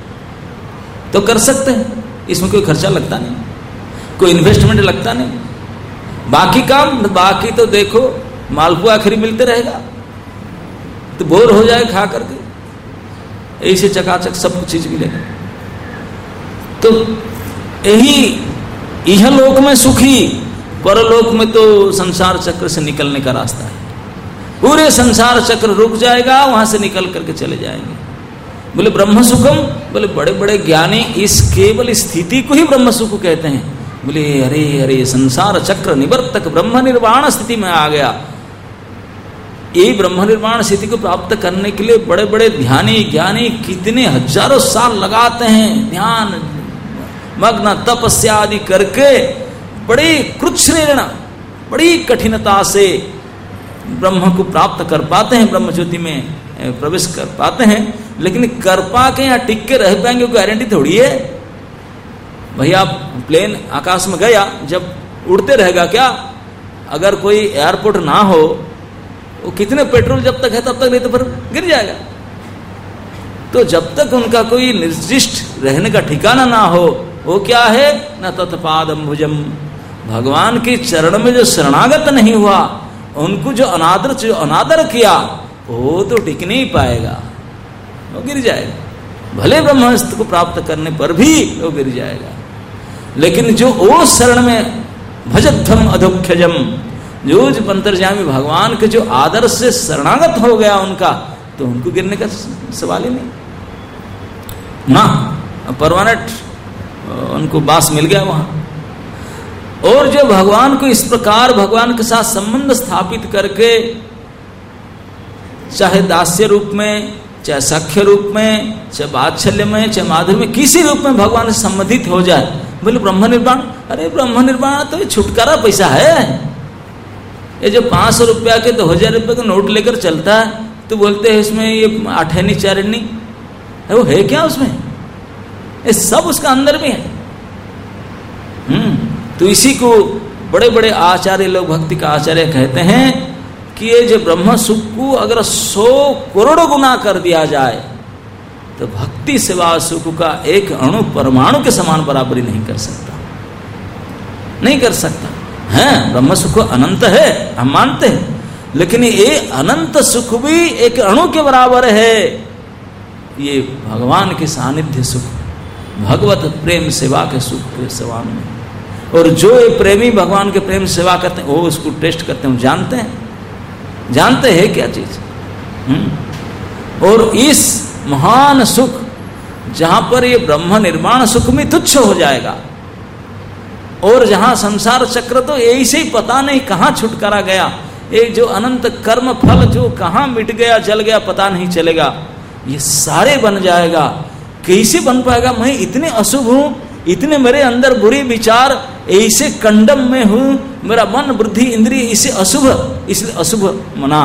तो कर सकते हैं, इसमें कोई खर्चा लगता नहीं, कोई इन्वेस्टमेंट लगता नहीं। बाकी काम, बाकी तो देखो मालपुआ आखिरी मिलते रहेगा तो बोर हो जाए खा करके, ऐसे चकाचक सब चीज मिलेगा। तो यही यह लोक में सुखी, परलोक में तो संसार चक्र से निकलने का रास्ता है। पूरे संसार चक्र रुक जाएगा, वहां से निकल करके चले जाएंगे। बोले ब्रह्म सुखम, बोले बड़े बड़े ज्ञानी इस केवल स्थिति को ही ब्रह्म सुख कहते हैं। बोले अरे अरे संसार चक्र निवर्तक ब्रह्म निर्वाण स्थिति में आ गया। ये ब्रह्म निर्वाण स्थिति को प्राप्त करने के लिए बड़े बड़े ध्यानी ज्ञानी कितने हजारों साल लगाते हैं, ध्यान मग्न तपस्या आदि करके बड़ी कृच्छ्रेण बड़ी कठिनता से ब्रह्म को प्राप्त कर पाते हैं, ब्रह्म ज्योति में प्रवेश कर पाते हैं। लेकिन कर पा के यहाँ टिक के रह पाएंगे गारंटी थोड़ी है। भैया प्लेन आकाश में गया, जब उड़ते रहेगा क्या? अगर कोई एयरपोर्ट ना हो, वो कितने पेट्रोल जब तक है तब तक, नहीं तो फिर गिर जाएगा। तो जब तक उनका कोई निर्दिष्ट रहने का ठिकाना ना हो, वो क्या है? न तत्पादम भुजम, भगवान के चरण में जो शरणागत नहीं हुआ, उनको जो अनादर जो अनादर किया, वो तो टिक नहीं पाएगा, वो गिर जाएगा। भले ब्रह्मस्त्र को प्राप्त करने पर भी वो गिर जाएगा। लेकिन जो ओ शरण में भजध्वम अधोक्षजम, जो अंतर्यामी भगवान के जो आदर से शरणागत हो गया उनका, तो उनको गिरने का सवाल ही नहीं ना, परमानेंट उनको बास मिल गया वहां। और जो भगवान को इस प्रकार भगवान के साथ संबंध स्थापित करके, चाहे दास्य रूप में, चाहे सख्य रूप में, चाहे वात्सल्य में, चाहे माधुर्य में, किसी रूप में भगवान से संबंधित हो जाए, बोले ब्रह्म निर्वाण। अरे ब्रह्म निर्वाण तो ये छुटकारा पैसा है। ये जो पांच सौ रुपया के दो हजार रुपये का नोट लेकर चलता है, तो बोलते हैं इसमें ये आठनी चारनी है, वो है क्या उसमें? ये सब उसका अंदर में है। हम्म तो इसी को बड़े बड़े आचार्य लोग, भक्ति का आचार्य कहते हैं कि ये जो ब्रह्म सुख को अगर सौ करोड़ गुना कर दिया जाए, तो भक्ति सेवा सुख का एक अणु परमाणु के समान बराबरी नहीं कर सकता, नहीं कर सकता है। ब्रह्म सुख अनंत है, हम मानते हैं, लेकिन ये अनंत सुख भी एक अणु के बराबर है। ये भगवान के सानिध्य सुख, भगवत प्रेम सेवा के सुख के समान में। और जो ये प्रेमी भगवान के प्रेम सेवा करते हैं, वो उसको टेस्ट करते हैं, जानते हैं, जानते हैं क्या चीज। और इस महान सुख, जहां पर ये ब्रह्म निर्माण सुख में तुच्छ हो जाएगा, और जहां संसार चक्र तो ऐसे ही पता नहीं कहां छुटकारा गया, ये जो अनंत कर्म फल जो कहाँ मिट गया जल गया पता नहीं चलेगा, ये सारे बन जाएगा। कैसे बन पाएगा? मैं इतने अशुभ हूं, इतने मेरे अंदर बुरे विचार, ऐसे कंडम में हूं, मेरा मन बुद्धि इंद्रिय इसे अशुभ, इसलिए अशुभ मना।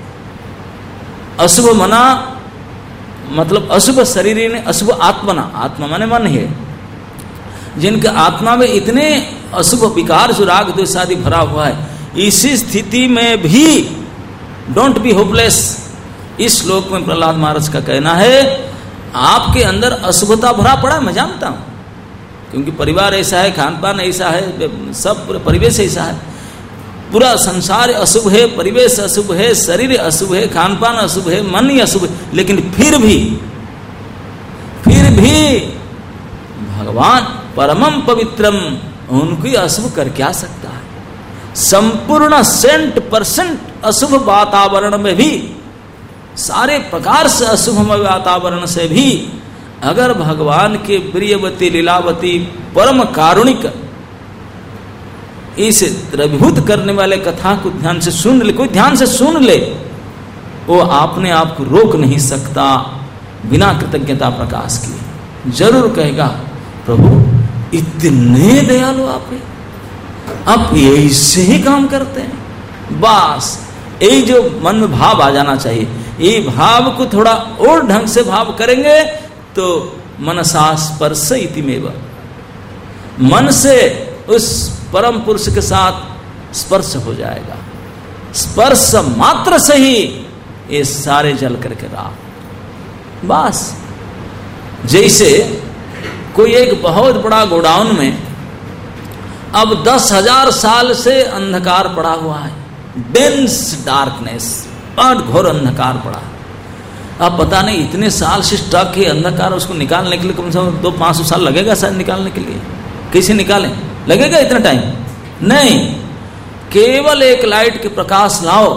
अशुभ मना मतलब अशुभ शरीर ने अशुभ आत्मना, आत्मा माने मन है, जिनके आत्मा में इतने अशुभ विकार जो राग द्वेष आदि भरा हुआ है, इसी स्थिति में भी डोंट बी होपलेस। इस श्लोक में प्रहलाद महाराज का कहना है आपके अंदर अशुभता भरा पड़ा, मैं जानता हूं, क्योंकि परिवार ऐसा है, खान पान ऐसा है, सब पूरा परिवेश ऐसा है, पूरा संसार अशुभ है, परिवेश अशुभ है, शरीर अशुभ है, खान पान अशुभ है, मन ही अशुभ है, लेकिन फिर भी फिर भी भगवान परमम पवित्रम उनको अशुभ कर क्या सकता है? संपूर्ण सेंट परसेंट अशुभ वातावरण में भी, सारे प्रकार से अशुभ वातावरण से भी अगर भगवान के प्रियवती लीलावती परम कारुणिक इस द्रवीभूत करने वाले कथा को ध्यान से सुन ले, कोई ध्यान से सुन ले, वो आपने आप को रोक नहीं सकता बिना कृतज्ञता प्रकाश किए। जरूर कहेगा प्रभु इतने दयालु आप हैं, आप ऐसे ही काम करते हैं। बस यही जो मन में भाव आ जाना चाहिए, ये भाव को थोड़ा और ढंग से भाव करेंगे तो मनसा स्पर्श इतिमेव, मन से उस परम पुरुष के साथ स्पर्श हो जाएगा। स्पर्श मात्र से ही ये सारे जल करके रहा। बस जैसे कोई एक बहुत बड़ा गोडाउन में अब दस हजार साल से अंधकार पड़ा हुआ है, डेंस डार्कनेस, बहुत घोर अंधकार पड़ा। अब पता नहीं इतने साल से स्टक है अंधकार, उसको निकालने के लिए कम से कम दो पांच सौ साल लगेगा शायद निकालने के लिए। कैसे निकालें? लगेगा इतना टाइम? नहीं, केवल एक लाइट के प्रकाश लाओ,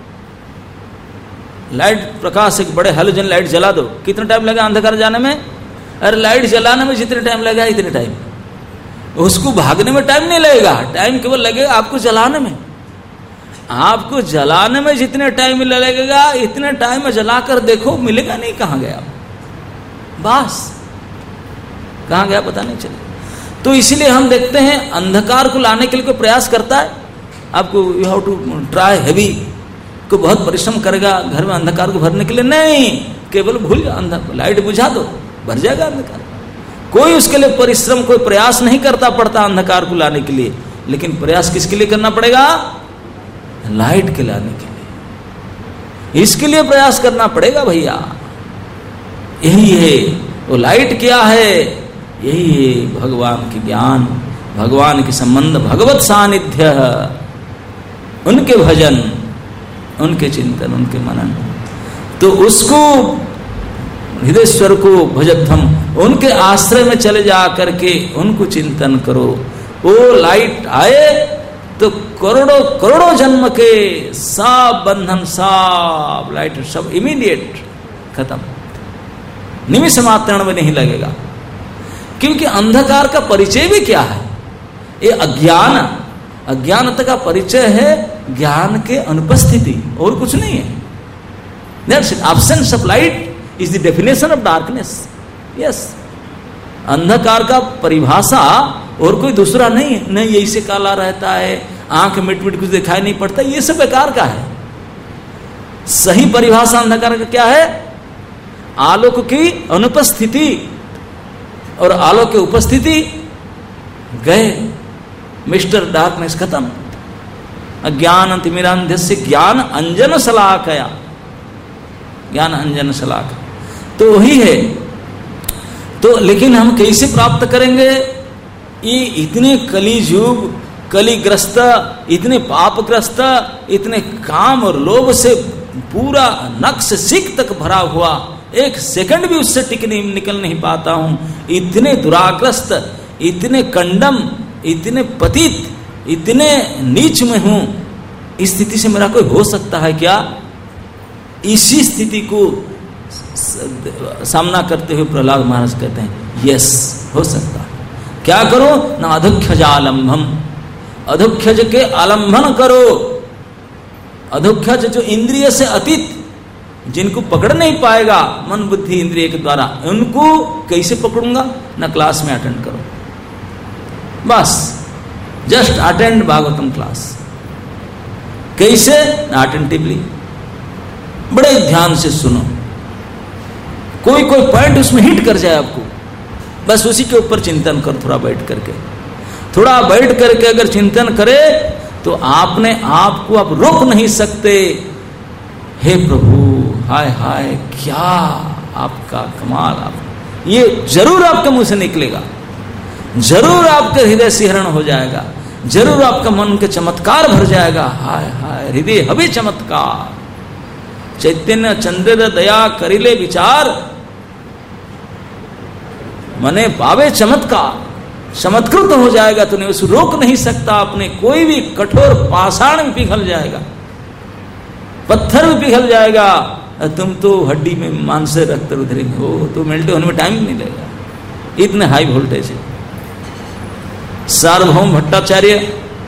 लाइट प्रकाश एक बड़े हैलोजन लाइट जला दो, कितना टाइम लगा अंधकार जाने में? अरे लाइट जलाने में जितने टाइम लगा इतने टाइम, उसको भागने में टाइम नहीं लगेगा, टाइम केवल लगेगा आपको जलाने में। आपको जलाने में जितने टाइम लगेगा इतने टाइम में जलाकर देखो, मिलेगा नहीं, कहां गया, बस कहां गया पता नहीं चलेगा। तो इसीलिए हम देखते हैं अंधकार को लाने के लिए कोई प्रयास करता है, आपको you have to try heavy, को बहुत परिश्रम करेगा घर में अंधकार को भरने के लिए? नहीं, केवल भूल अंधकार लाइट बुझा दो, भर जाएगा अंधकार। कोई उसके लिए परिश्रम, कोई प्रयास नहीं करता पड़ता अंधकार को लाने के लिए, लेकिन प्रयास किसके लिए करना पड़ेगा? लाइट के लाने के लिए, इसके लिए प्रयास करना पड़ेगा भैया। यही है वो लाइट क्या है? यही है भगवान के ज्ञान, भगवान के संबंध, भगवत सानिध्य, उनके भजन, उनके चिंतन, उनके मनन। तो उसको हृदयेश्वर को भजत्थम, उनके आश्रय में चले जा करके उनको चिंतन करो। वो लाइट आए तो करोड़ों करोड़ों जन्म के सब बंधन, सब लाइट, सब इमीडिएट खत्म, निमिष मात्र में नहीं लगेगा। क्योंकि अंधकार का परिचय भी क्या है? ये अज्ञान, अज्ञानता का परिचय है ज्ञान के अनुपस्थिति, और कुछ नहीं है। That's it, absence of light is the definition of darkness. Yes, अंधकार का परिभाषा और कोई दूसरा नहीं है। नहीं यही से काला रहता है, आंख मिट मिट कुछ दिखाई नहीं पड़ता, ये सब बेकार का है। सही परिभाषा अंधकार का क्या है? आलोक की अनुपस्थिति, और आलोक की उपस्थिति गए, मिस्टर डार्कनेस खत्म। अज्ञान तिमिरांधस्य ज्ञान अंजन शलाकया, ज्ञान अंजन शलाक, तो वही है। तो लेकिन हम कैसे प्राप्त करेंगे? ये इतने कलियुग, कलिग्रस्त, इतने पापग्रस्त, इतने काम और लोभ से पूरा नक्श सिक तक भरा हुआ, एक सेकंड भी उससे टिक नहीं निकल नहीं पाता हूं। इतने दुराग्रस्त, इतने कंडम, इतने पतित, इतने नीच में हूं। इस स्थिति से मेरा कोई हो सकता है क्या? इसी स्थिति को सामना करते हुए प्रहलाद महाराज कहते हैं यस, हो सकता है। क्या करो? ना अधुख्यज आलम्भम, अधुख्यज के आलम्भन करो। अधोख्या जो इंद्रिय से अतीत, जिनको पकड़ नहीं पाएगा मन बुद्धि इंद्रिय के द्वारा, उनको कैसे पकड़ूंगा? ना क्लास में अटेंड करो, बस जस्ट अटेंड भागवतम क्लास। कैसे? अटेंटिवली, बड़े ध्यान से सुनो, कोई कोई पॉइंट उसमें हिट कर जाए आपको, बस उसी के ऊपर चिंतन करो। थोड़ा बैठ करके, थोड़ा बैठ करके अगर चिंतन करे तो आपने आपको आप रोक नहीं सकते। हे प्रभु, हाय हाय, क्या आपका कमाल, आप ये जरूर आपके मुंह से निकलेगा, जरूर आपके हृदय सिहरण हो जाएगा, जरूर आपका मन के चमत्कार भर जाएगा। हाय हाय, हृदय हवे चमत्कार, चैतन्य चंद्र दया करिले विचार, मने पावे चमत्कार, चमत्कृत हो जाएगा। तूने उसे रोक नहीं सकता अपने, कोई भी कठोर पाषाण भी पिघल जाएगा, पत्थर भी पिघल जाएगा, तुम तो हड्डी में मांस से रक्त उधरेंगे, वो तो मेल्ट होने में टाइम नहीं लगेगा, इतने हाई वोल्टेज है। सार्वभौम भट्टाचार्य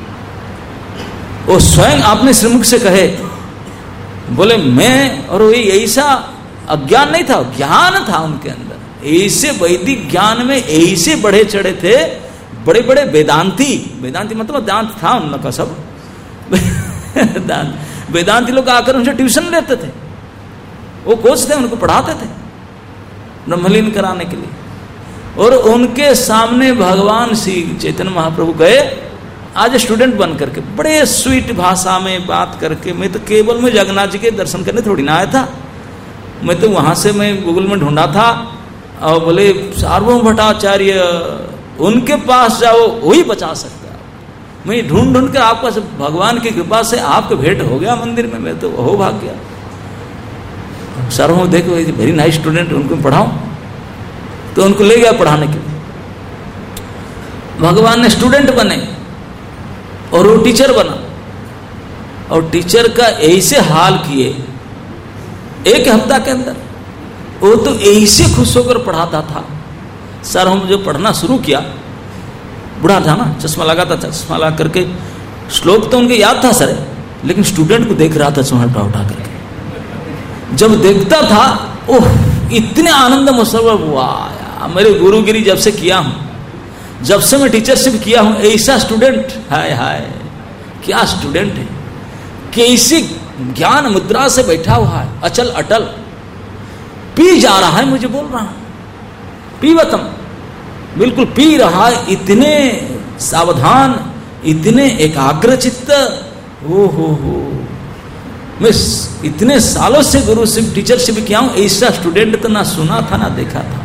वो स्वयं आपने श्रीमुख से कहे, बोले मैं, और वही ऐसा अज्ञान नहीं था, ज्ञान था उनके अंदर, ऐसे वैदिक ज्ञान में ऐसे बढ़े चढ़े थे, बड़े बड़े वेदांती, वेदांती मतलब दांत था उन लोग का सब दांत, वेदांती लोग आकर उनसे ट्यूशन लेते थे, वो कोच थे, उनको पढ़ाते थे ब्रह्मलीन कराने के लिए। और उनके सामने भगवान श्री चैतन्य महाप्रभु गए आज स्टूडेंट बन करके, बड़े स्वीट भाषा में बात करके। मैं तो केवल में जगन्नाथ जी के दर्शन करने थोड़ी ना आया था, मैं तो वहां से मैं गूगल में ढूंढा था, और बोले सार्वभौम भट्टाचार्य उनके पास जाओ, वही बचा सकता है। मैं ढूंढ ढूंढ कर आपका भगवान की कृपा से आपको भेंट हो गया मंदिर में, मैं तो हो भाग गया। सार्वभौम देखो वेरी नाइस स्टूडेंट, उनको पढ़ाओ, तो उनको ले गया पढ़ाने के लिए। भगवान ने स्टूडेंट बने और वो टीचर बना, और टीचर का ऐसे हाल किए एक हफ्ता के अंदर, वो तो ऐसे खुश होकर पढ़ाता था। सर हम जो पढ़ना शुरू किया, बूढ़ा था ना, चश्मा लगा था, चश्मा लगा करके श्लोक तो उनके याद था सर, लेकिन स्टूडेंट को देख रहा था चश्मा उठा उठा करके। जब देखता था, ओह इतने आनंद मुसव्वर हुआ, मेरे गुरुगिरी जब से किया हूं, जब से मैं टीचरशिप किया हूं, ऐसा स्टूडेंट, हाय हाय क्या स्टूडेंट है, कैसी ज्ञान मुद्रा से बैठा हुआ है, अचल अटल, पी जा रहा है, मुझे बोल रहा है पीवतम, बिल्कुल पी रहा है, इतने सावधान, इतने एकाग्रचित्त। ओ हो हो, मैं इतने सालों से गुरुशिप टीचरशिप किया हूं, ऐसा स्टूडेंट तो ना सुना था ना देखा था,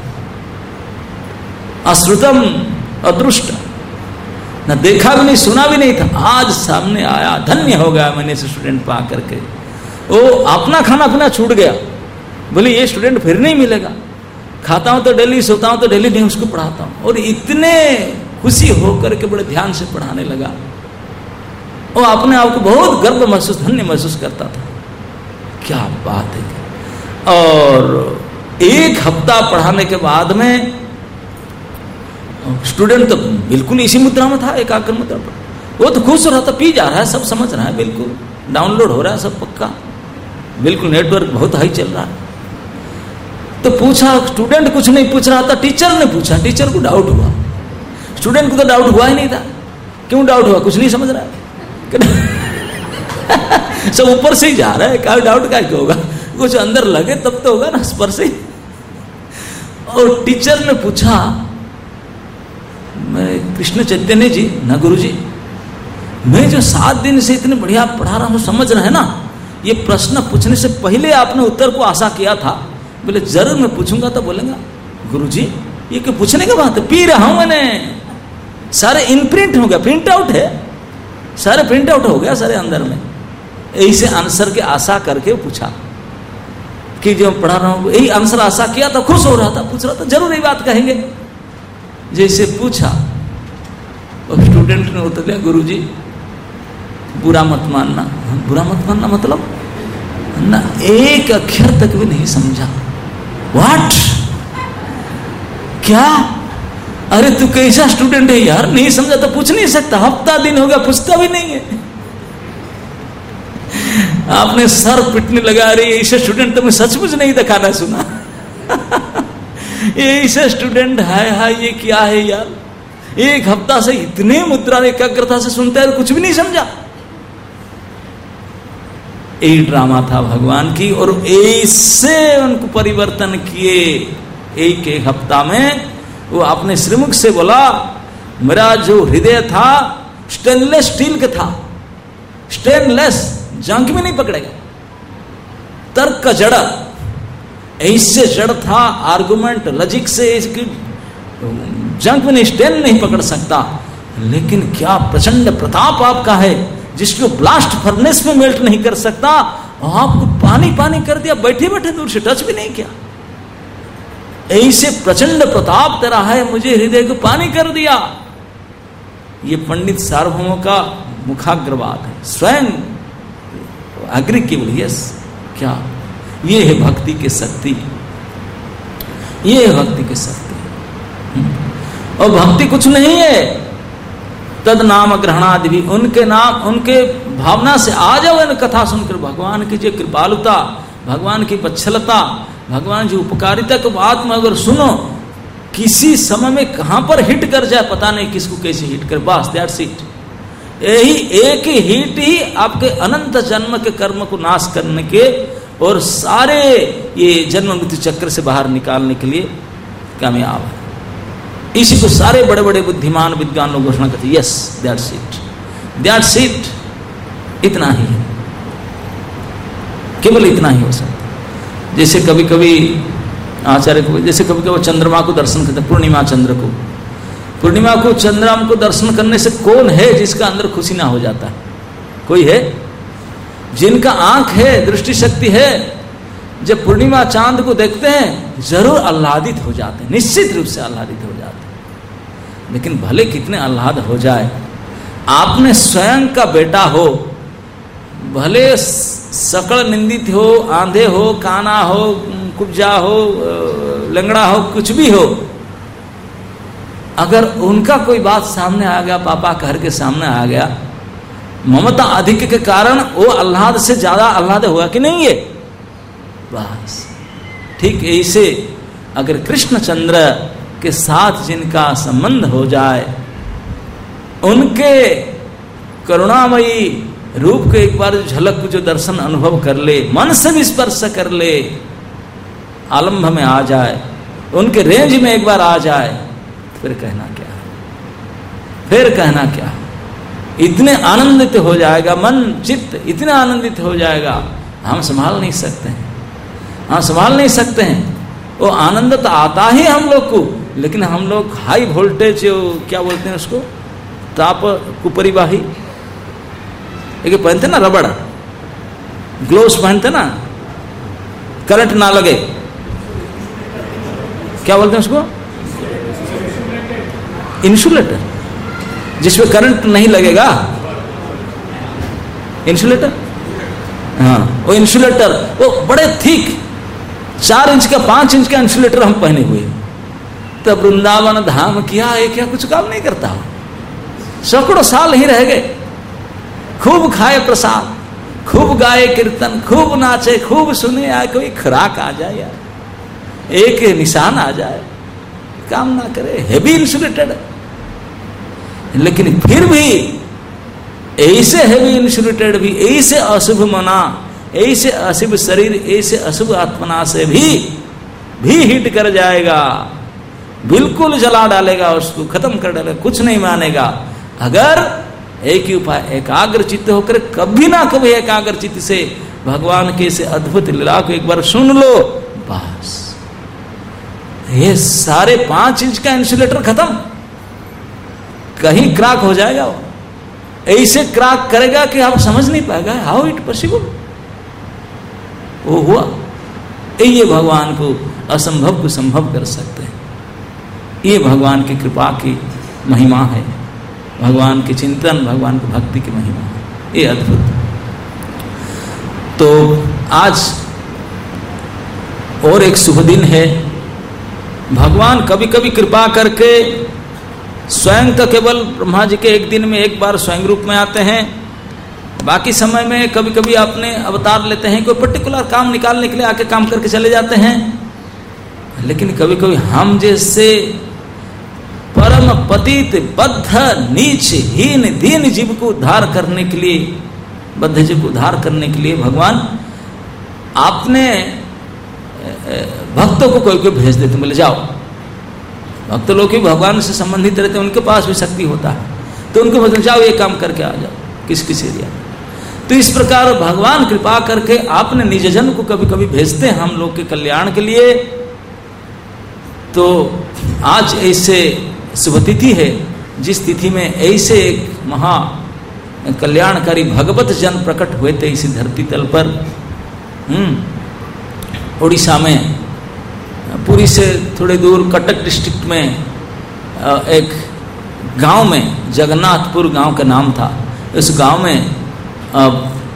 अश्रुतम अदृष्ट, ना देखा भी नहीं सुना भी नहीं था, आज सामने आया, धन्य हो गया मैंने इसे स्टूडेंट पा करके। वो अपना खाना पीना छूट गया, बोले ये स्टूडेंट फिर नहीं मिलेगा, खाता हूं तो डेली, सोता हूं तो डेली, नहीं उसको पढ़ाता हूं, और इतने खुशी होकर के बड़े ध्यान से पढ़ाने लगा। वो अपने आप को बहुत गर्व महसूस, धन्य महसूस करता था, क्या बात है। और एक हफ्ता पढ़ाने के बाद में स्टूडेंट तो बिल्कुल इसी मुद्रा में था, एकाग्र मुद्रा पर, वो तो खुश हो रहा था, पी जा रहा है, सब समझ रहा है, बिल्कुल डाउनलोड हो रहा है सब पक्का, बिल्कुल नेटवर्क बहुत हाई चल रहा है। तो पूछा, स्टूडेंट कुछ नहीं पूछ रहा था, टीचर ने पूछा, टीचर को डाउट हुआ, स्टूडेंट को तो डाउट हुआ ही नहीं था। क्यों डाउट हुआ? कुछ नहीं समझ रहा है सब ऊपर से ही जा रहा है, क्या डाउट क्या होगा, कुछ अंदर लगे तब तो होगा ना, स्पर्श से। और टीचर ने पूछा, मैं कृष्ण चैतन्य जी ना गुरु जी, मैं जो सात दिन से इतने बढ़िया पढ़ा रहा हूं, समझ रहे हैं ना, ये प्रश्न पूछने से पहले आपने उत्तर को आशा किया था। बोले जरूर मैं पूछूंगा। तो बोलेगा गुरु जी ये क्यों पूछने के बाद, पी रहा हूं मैंने, सारे इनप्रिंट हो गया, प्रिंट आउट है, सारे प्रिंट आउट हो गया सारे अंदर में। ऐसे आंसर के आशा करके पूछा कि जो पढ़ा रहा हूं यही आंसर आशा किया था, खुश हो रहा था, पूछ रहा था जरूर यही बात कहेंगे। जैसे पूछा और स्टूडेंट ने उत्तर दिया, गुरु जी बुरा मत मानना। बुरा मत मानना मतलब ना एक अक्षर तक भी नहीं समझा। व्हाट, क्या? अरे तू कैसा स्टूडेंट है यार, नहीं समझा तो पूछ नहीं सकता, हफ्ता दिन हो गया पूछता भी नहीं है। आपने सर पिटने लगा रही ऐसे स्टूडेंट तो मैं सचमुच नहीं दिखाना सुना। ऐसे स्टूडेंट है हाय ये क्या है यार, एक हफ्ता से इतने मुद्रा एकाग्रता से सुनते हैं कुछ भी नहीं समझा। एक ड्रामा था भगवान की और ऐसे उनको परिवर्तन किए एक एक हफ्ता में। वो अपने श्रीमुख से बोला मेरा जो हृदय था स्टेनलेस स्टील का था, स्टेनलेस, जंग में नहीं पकड़ेगा, तर्क का जड़ ऐसे जड़ था, आर्गुमेंट लॉजिक से इसकी जंग में नहीं, स्टेन नहीं पकड़ सकता। लेकिन क्या प्रचंड प्रताप आपका है जिसको ब्लास्ट फर्नेस में मेल्ट नहीं कर सकता, आपको पानी पानी कर दिया, बैठे बैठे दूर से टच भी नहीं किया। ऐसे प्रचंड प्रताप तेरा है, मुझे हृदय को पानी कर दिया। ये पंडित सार्वभौमों का मुखाग्रवाद है, स्वयं अग्रि केवल यस क्या, ये है भक्ति की शक्ति, ये है भक्ति की शक्ति। और भक्ति कुछ नहीं है, तद नाम ग्रहणादि भी, उनके नाम उनके भावना से आ जाओ इन कथा सुनकर। भगवान की जो कृपालुता, भगवान की वत्सलता, भगवान की उपकारिता को बात में अगर सुनो, किसी समय में कहां पर हिट कर जाए पता नहीं, किसको कैसे हिट कर, बस दैट्स इट। यही एक ही हिट ही आपके अनंत जन्म के कर्म को नाश करने के और सारे ये जन्म मृत्यु चक्र से बाहर निकालने के लिए कामयाब है। इसी को सारे बड़े बड़े बुद्धिमान विद्वान लोग घोषणा करते, yes that's it, that's it, इतना ही है, केवल इतना ही हो सकता। जैसे कभी कभी आचार्य को, जैसे कभी कभी चंद्रमा को दर्शन करते, पूर्णिमा चंद्र को, पूर्णिमा को चंद्रमा को दर्शन करने से कौन है जिसका अंदर खुशी ना हो जाता है? कोई है? जिनका आंख है, दृष्टि शक्ति है, जब पूर्णिमा चांद को देखते हैं जरूर आह्लादित हो जाते हैं, निश्चित रूप से आह्लादित हो जाते हैं। लेकिन भले कितने आह्लाद हो जाए, आपने स्वयं का बेटा हो, भले सकल निंदित हो, आंधे हो, काना हो, कुब्जा हो, लंगड़ा हो, कुछ भी हो, अगर उनका कोई बात सामने आ गया, पापा घर के सामने आ गया, ममता अधिक के कारण वो आह्लाद से ज्यादा आह्लाद हुआ कि नहीं है? बस ठीक ऐसे अगर कृष्णचंद्र के साथ जिनका संबंध हो जाए, उनके करुणामयी रूप के एक बार झलक को जो दर्शन अनुभव कर ले, मन से भी स्पर्श कर ले, आलंभ में आ जाए, उनके रेंज में एक बार आ जाए, फिर कहना क्या है, फिर कहना क्या है। इतने आनंदित हो जाएगा मन, चित्त इतना आनंदित हो जाएगा, हम संभाल नहीं सकते हैं, हम संभाल नहीं सकते हैं। वो आनंद तो आता ही हम लोग को, लेकिन हम लोग हाई वोल्टेज, क्या बोलते हैं उसको, ताप कुपरिवाही, एक पहनते ना रबड़ ग्लोव्स पहनते ना, करंट ना लगे, क्या बोलते हैं उसको, इंसुलेटर, जिसमें करंट नहीं लगेगा, इंसुलेटर। हाँ, वो इंसुलेटर, वो बड़े थिक चार इंच का पांच इंच का इंसुलेटर हम पहने हुए, तब वृंदावन धाम किया है, क्या कुछ काम नहीं करता, सैकड़ों साल ही रह गए, खूब खाए प्रसाद, खूब गाए कीर्तन, खूब नाचे, खूब सुने, आए कोई खुराक आ जाए यार, एक निशान आ जाए, काम ना करे, हेवी इंसुलेटेड। लेकिन फिर भी ऐसे हेवी इंसुलेटेड भी, ऐसे अशुभ मना, ऐसे अशुभ शरीर, ऐसे अशुभ आत्मना से भी भी हिट कर जाएगा, बिल्कुल जला डालेगा, उसको खत्म कर डालेगा, कुछ नहीं मानेगा। अगर एक ही उपाय, एकाग्र चित्त होकर कभी ना कभी एकाग्र चित्त से भगवान के से अद्भुत लीला को एक बार सुन लो, बस ये सारे पांच इंच का इंसुलेटर खत्म, कहीं क्रैक हो जाएगा, वो ऐसे क्रैक करेगा कि आप समझ नहीं पाएगा, हाउ इट पॉसिबल, वो हुआ। ये भगवान को असंभव को संभव कर सकते हैं, ये भगवान की कृपा की महिमा है, भगवान के चिंतन, भगवान की भक्ति की महिमा है, ये अद्भुत। तो आज और एक शुभ दिन है, भगवान कभी कभी कृपा करके स्वयं तो केवल ब्रह्मा जी के एक दिन में एक बार स्वयं रूप में आते हैं, बाकी समय में कभी कभी अपने अवतार लेते हैं, कोई पर्टिकुलर काम निकालने के लिए आके काम करके चले जाते हैं। लेकिन कभी कभी हम जैसे परम पतित बद्ध नीच हीन दीन जीव को उद्धार करने के लिए, बद्ध जीव को उद्धार करने के लिए भगवान आपने भक्तों को कोई कोई भेज देते, बोले जाओ। भक्त लोग भी भगवान से संबंधित रहते हैं, उनके पास भी शक्ति होता है, तो उनको बोलते जाओ ये काम करके आ जाओ किस किस एरिया में। तो इस प्रकार भगवान कृपा करके आपने निज जन को कभी कभी भेजते हैं हम लोग के कल्याण के लिए। तो आज ऐसे शुभ तिथि है जिस तिथि में ऐसे एक महा कल्याणकारी भगवत जन प्रकट हुए थे इसी धरती तल पर। हम्म उड़ीसा में पुरी से थोड़े दूर कटक डिस्ट्रिक्ट में एक गांव में, जगन्नाथपुर गांव का नाम था। उस गांव में अब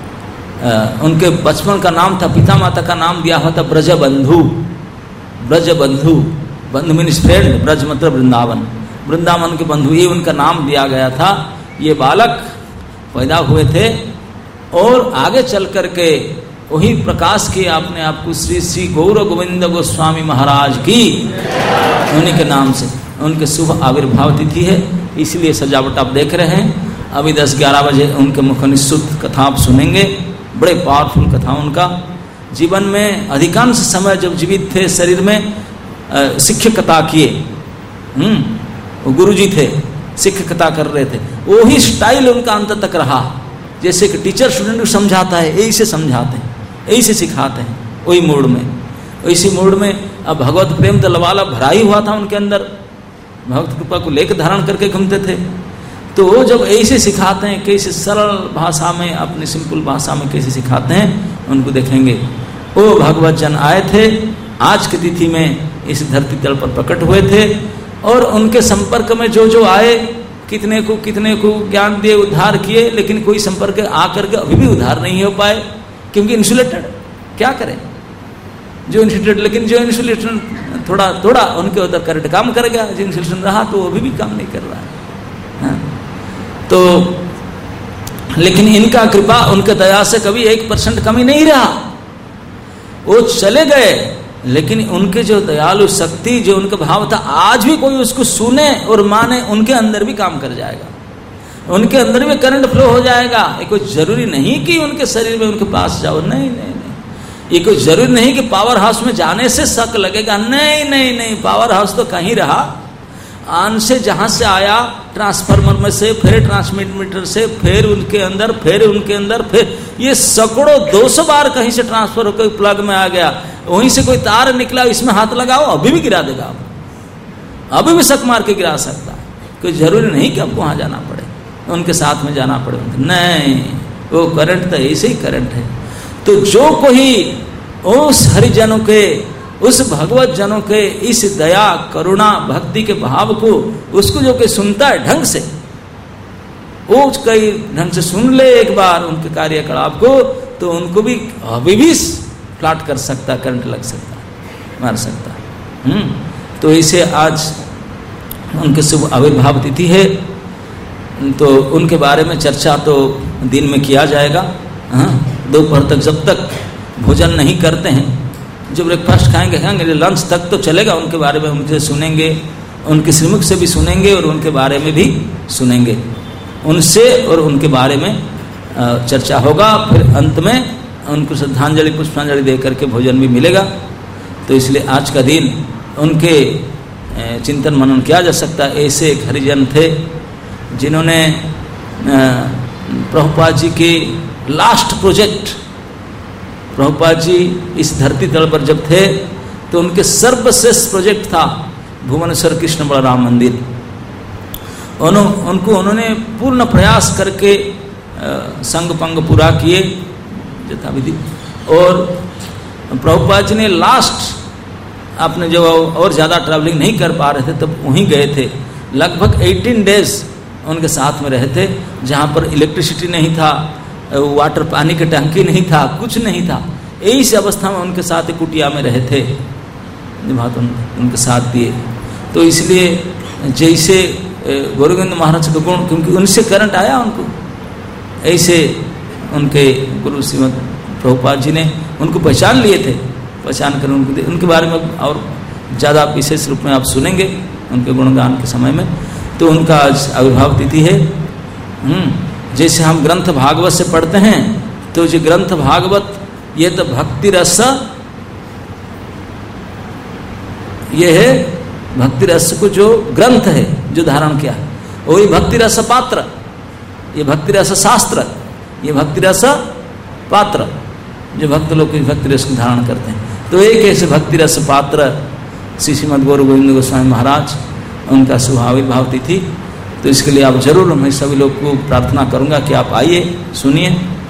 उनके बचपन का नाम था, पिता माता का नाम दिया हुआ था ब्रजबंधु। ब्रजबंधु, बंधु मीन्स फ्रेंड, ब्रज मतलब वृंदावन, वृंदावन के बंधु, ये उनका नाम दिया गया था। ये बालक पैदा हुए थे और आगे चल करके वही प्रकाश किए अपने आप को श्री श्री गौर गोविंद गोस्वामी महाराज की, उन्हीं के नाम से उनके शुभ आविर्भाव तिथि है। इसलिए सजावट आप देख रहे हैं। अभी दस ग्यारह बजे उनके मुख निःशुद्ध कथा आप सुनेंगे। बड़े पावरफुल कथा उनका। जीवन में अधिकांश समय जब जीवित थे शरीर में शिक्षकता किए, हम्म वो गुरु जी थे, शिक्षकता कर रहे थे। वही स्टाइल उनका अंत तक रहा, जैसे कि टीचर स्टूडेंट को समझाता है यही से समझाते हैं, यही से सिखाते हैं, वही मोड में, इसी मोड में। अब भगवत प्रेम तो लवाला भरा ही हुआ था उनके अंदर, भगवत कृपा को लेकर धारण करके घूमते थे। तो वो जब ऐसे सिखाते हैं, कैसे सरल भाषा में, अपनी सिंपल भाषा में कैसे सिखाते हैं, उनको देखेंगे। वो भगवत जन आए थे आज की तिथि में, इस धरती तल पर प्रकट हुए थे। और उनके संपर्क में जो जो आए, कितने को कितने को ज्ञान दिए, उद्धार किए, लेकिन कोई संपर्क आकर के अभी भी उद्धार नहीं हो पाए, क्योंकि इंसुलेटेड। क्या करें जो इंसुलेटेड, लेकिन जो इंसुलेशन थोड़ा थोड़ा उनके उधर करंट काम कर गया, जो इंसुलेशन रहा तो वो अभी भी काम नहीं कर रहा है। हाँ? तो लेकिन इनका कृपा, उनके दया से कभी एक परसेंट कमी नहीं रहा। वो चले गए, लेकिन उनके जो दयालु शक्ति, जो उनका भाव था, आज भी कोई उसको सुने और माने, उनके अंदर भी काम कर जाएगा, उनके अंदर भी करंट फ्लो हो जाएगा। ये कोई जरूरी नहीं कि उनके शरीर में, उनके पास जाओ, नहीं नहीं नहीं। ये कोई जरूरी नहीं कि पावर हाउस में जाने से शक लगेगा, नहीं नहीं नहीं। पावर हाउस तो कहीं रहा, आन से जहां से आया, ट्रांसफार्मर में से, फिर ट्रांसमीटर से, फिर उनके अंदर, फिर उनके अंदर, फिर ये सैकड़ों दो सौ बार कहीं से ट्रांसफर होकर प्लग में आ गया, वहीं से कोई तार निकला, इसमें हाथ लगाओ, अभी भी गिरा देगा, अभी भी शक मार के गिरा सकता है। कोई जरूरी नहीं कि आपको वहां जाना पड़े, उनके साथ में जाना पड़े, नहीं। वो करंट तो ऐसे ही करंट है। तो जो कोई उस हरिजनों के, उस भगवत जनों के इस दया करुणा भक्ति के भाव को, उसको जो कि सुनता है ढंग से, वो कई ढंग से सुन ले एक बार उनके कार्यकलाप को, तो उनको भी अभी भी फ्लैट कर सकता, करंट लग सकता, मार सकता। हम्म तो इसे आज उनके शुभ आविर्भाव तिथि है, तो उनके बारे में चर्चा तो दिन में किया जाएगा। हाँ, दोपहर तक जब तक भोजन नहीं करते हैं, जो ब्रेकफास्ट खाएंगे खाएंगे लंच तक तो चलेगा, उनके बारे में उनसे सुनेंगे, उनके श्रीमुख से भी सुनेंगे और उनके बारे में भी सुनेंगे, उनसे और उनके बारे में चर्चा होगा। फिर अंत में उनको श्रद्धांजलि पुष्पांजलि दे करके भोजन भी मिलेगा। तो इसलिए आज का दिन उनके चिंतन मनन किया जा सकता है। ऐसे एक हरिजन थे जिन्होंने प्रभुपाद जी के लास्ट प्रोजेक्ट, प्रभुपाद जी इस धरती तल पर जब थे तो उनके सर्वश्रेष्ठ प्रोजेक्ट था भुवनेश्वर कृष्ण बलराम मंदिर। उन्हों, उनको उन्होंने पूर्ण प्रयास करके संग पंग पूरा किए यथाविधि। और प्रभुपाद जी ने लास्ट, आपने जो और ज़्यादा ट्रैवलिंग नहीं कर पा रहे थे तब वहीं गए थे, लगभग अठारह डेज उनके साथ में रहे थे, जहाँ पर इलेक्ट्रिसिटी नहीं था, वाटर पानी की टंकी नहीं था, कुछ नहीं था। यही सी अवस्था में उनके साथ कुटिया में रहे थे, जब उनके साथ दिए। तो इसलिए जैसे गौर गोविंद महाराज का गुण, क्योंकि उनसे करंट आया उनको, ऐसे उनके गुरु श्रीमद प्रभुपाद जी ने उनको पहचान लिए थे, पहचान कर उनको उनके बारे में और ज़्यादा विशेष रूप में आप सुनेंगे उनके गुणगान के समय में। तो उनका आज आविर्भाव तिथि है। जैसे हम ग्रंथ भागवत से पढ़ते हैं तो जो ग्रंथ भागवत ये तो भक्ति रस, ये है भक्ति रस को जो ग्रंथ है जो धारण किया वही भक्ति रस पात्र, ये भक्ति रस शास्त्र, ये भक्ति रस पात्र जो भक्त लोग की भक्ति रस को धारण करते हैं। तो एक ऐसे भक्ति रस पात्र श्री श्रीमद गौर गोविंद गोस्वामी महाराज, उनका शुभ आविर्भाव तिथि। तो इसके लिए आप जरूर, मैं सभी लोग को प्रार्थना करूंगा कि आप आइए, सुनिए।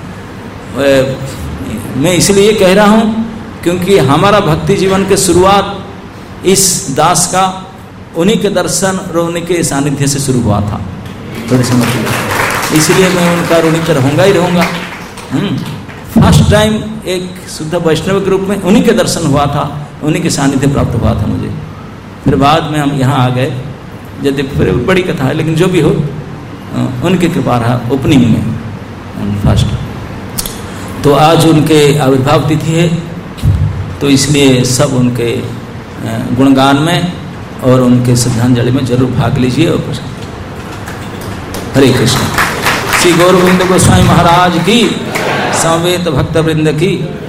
मैं इसलिए कह रहा हूँ क्योंकि हमारा भक्ति जीवन के शुरुआत इस दास का उन्हीं के दर्शन और उन्हीं के सानिध्य से शुरू हुआ था। थोड़ी समझ लीजिए, इसलिए मैं उनका ऋणी तो रहूँगा ही रहूँगा। फर्स्ट टाइम एक शुद्ध वैष्णव के रूप में उन्हीं के दर्शन हुआ था, उन्हीं के सानिध्य प्राप्त हुआ था मुझे। फिर बाद में हम यहाँ आ गए, यदि फिर बड़ी कथा है, लेकिन जो भी हो उनकी कृपा रहा ओपनिंग में फर्स्ट। तो आज उनके आविर्भाव तिथि है, तो इसलिए सब उनके गुणगान में और उनके श्रद्धांजलि में जरूर भाग लीजिए। और हरे कृष्ण। श्री गौर गोविंद गोस्वामी महाराज की, समवेत भक्त वृंद की।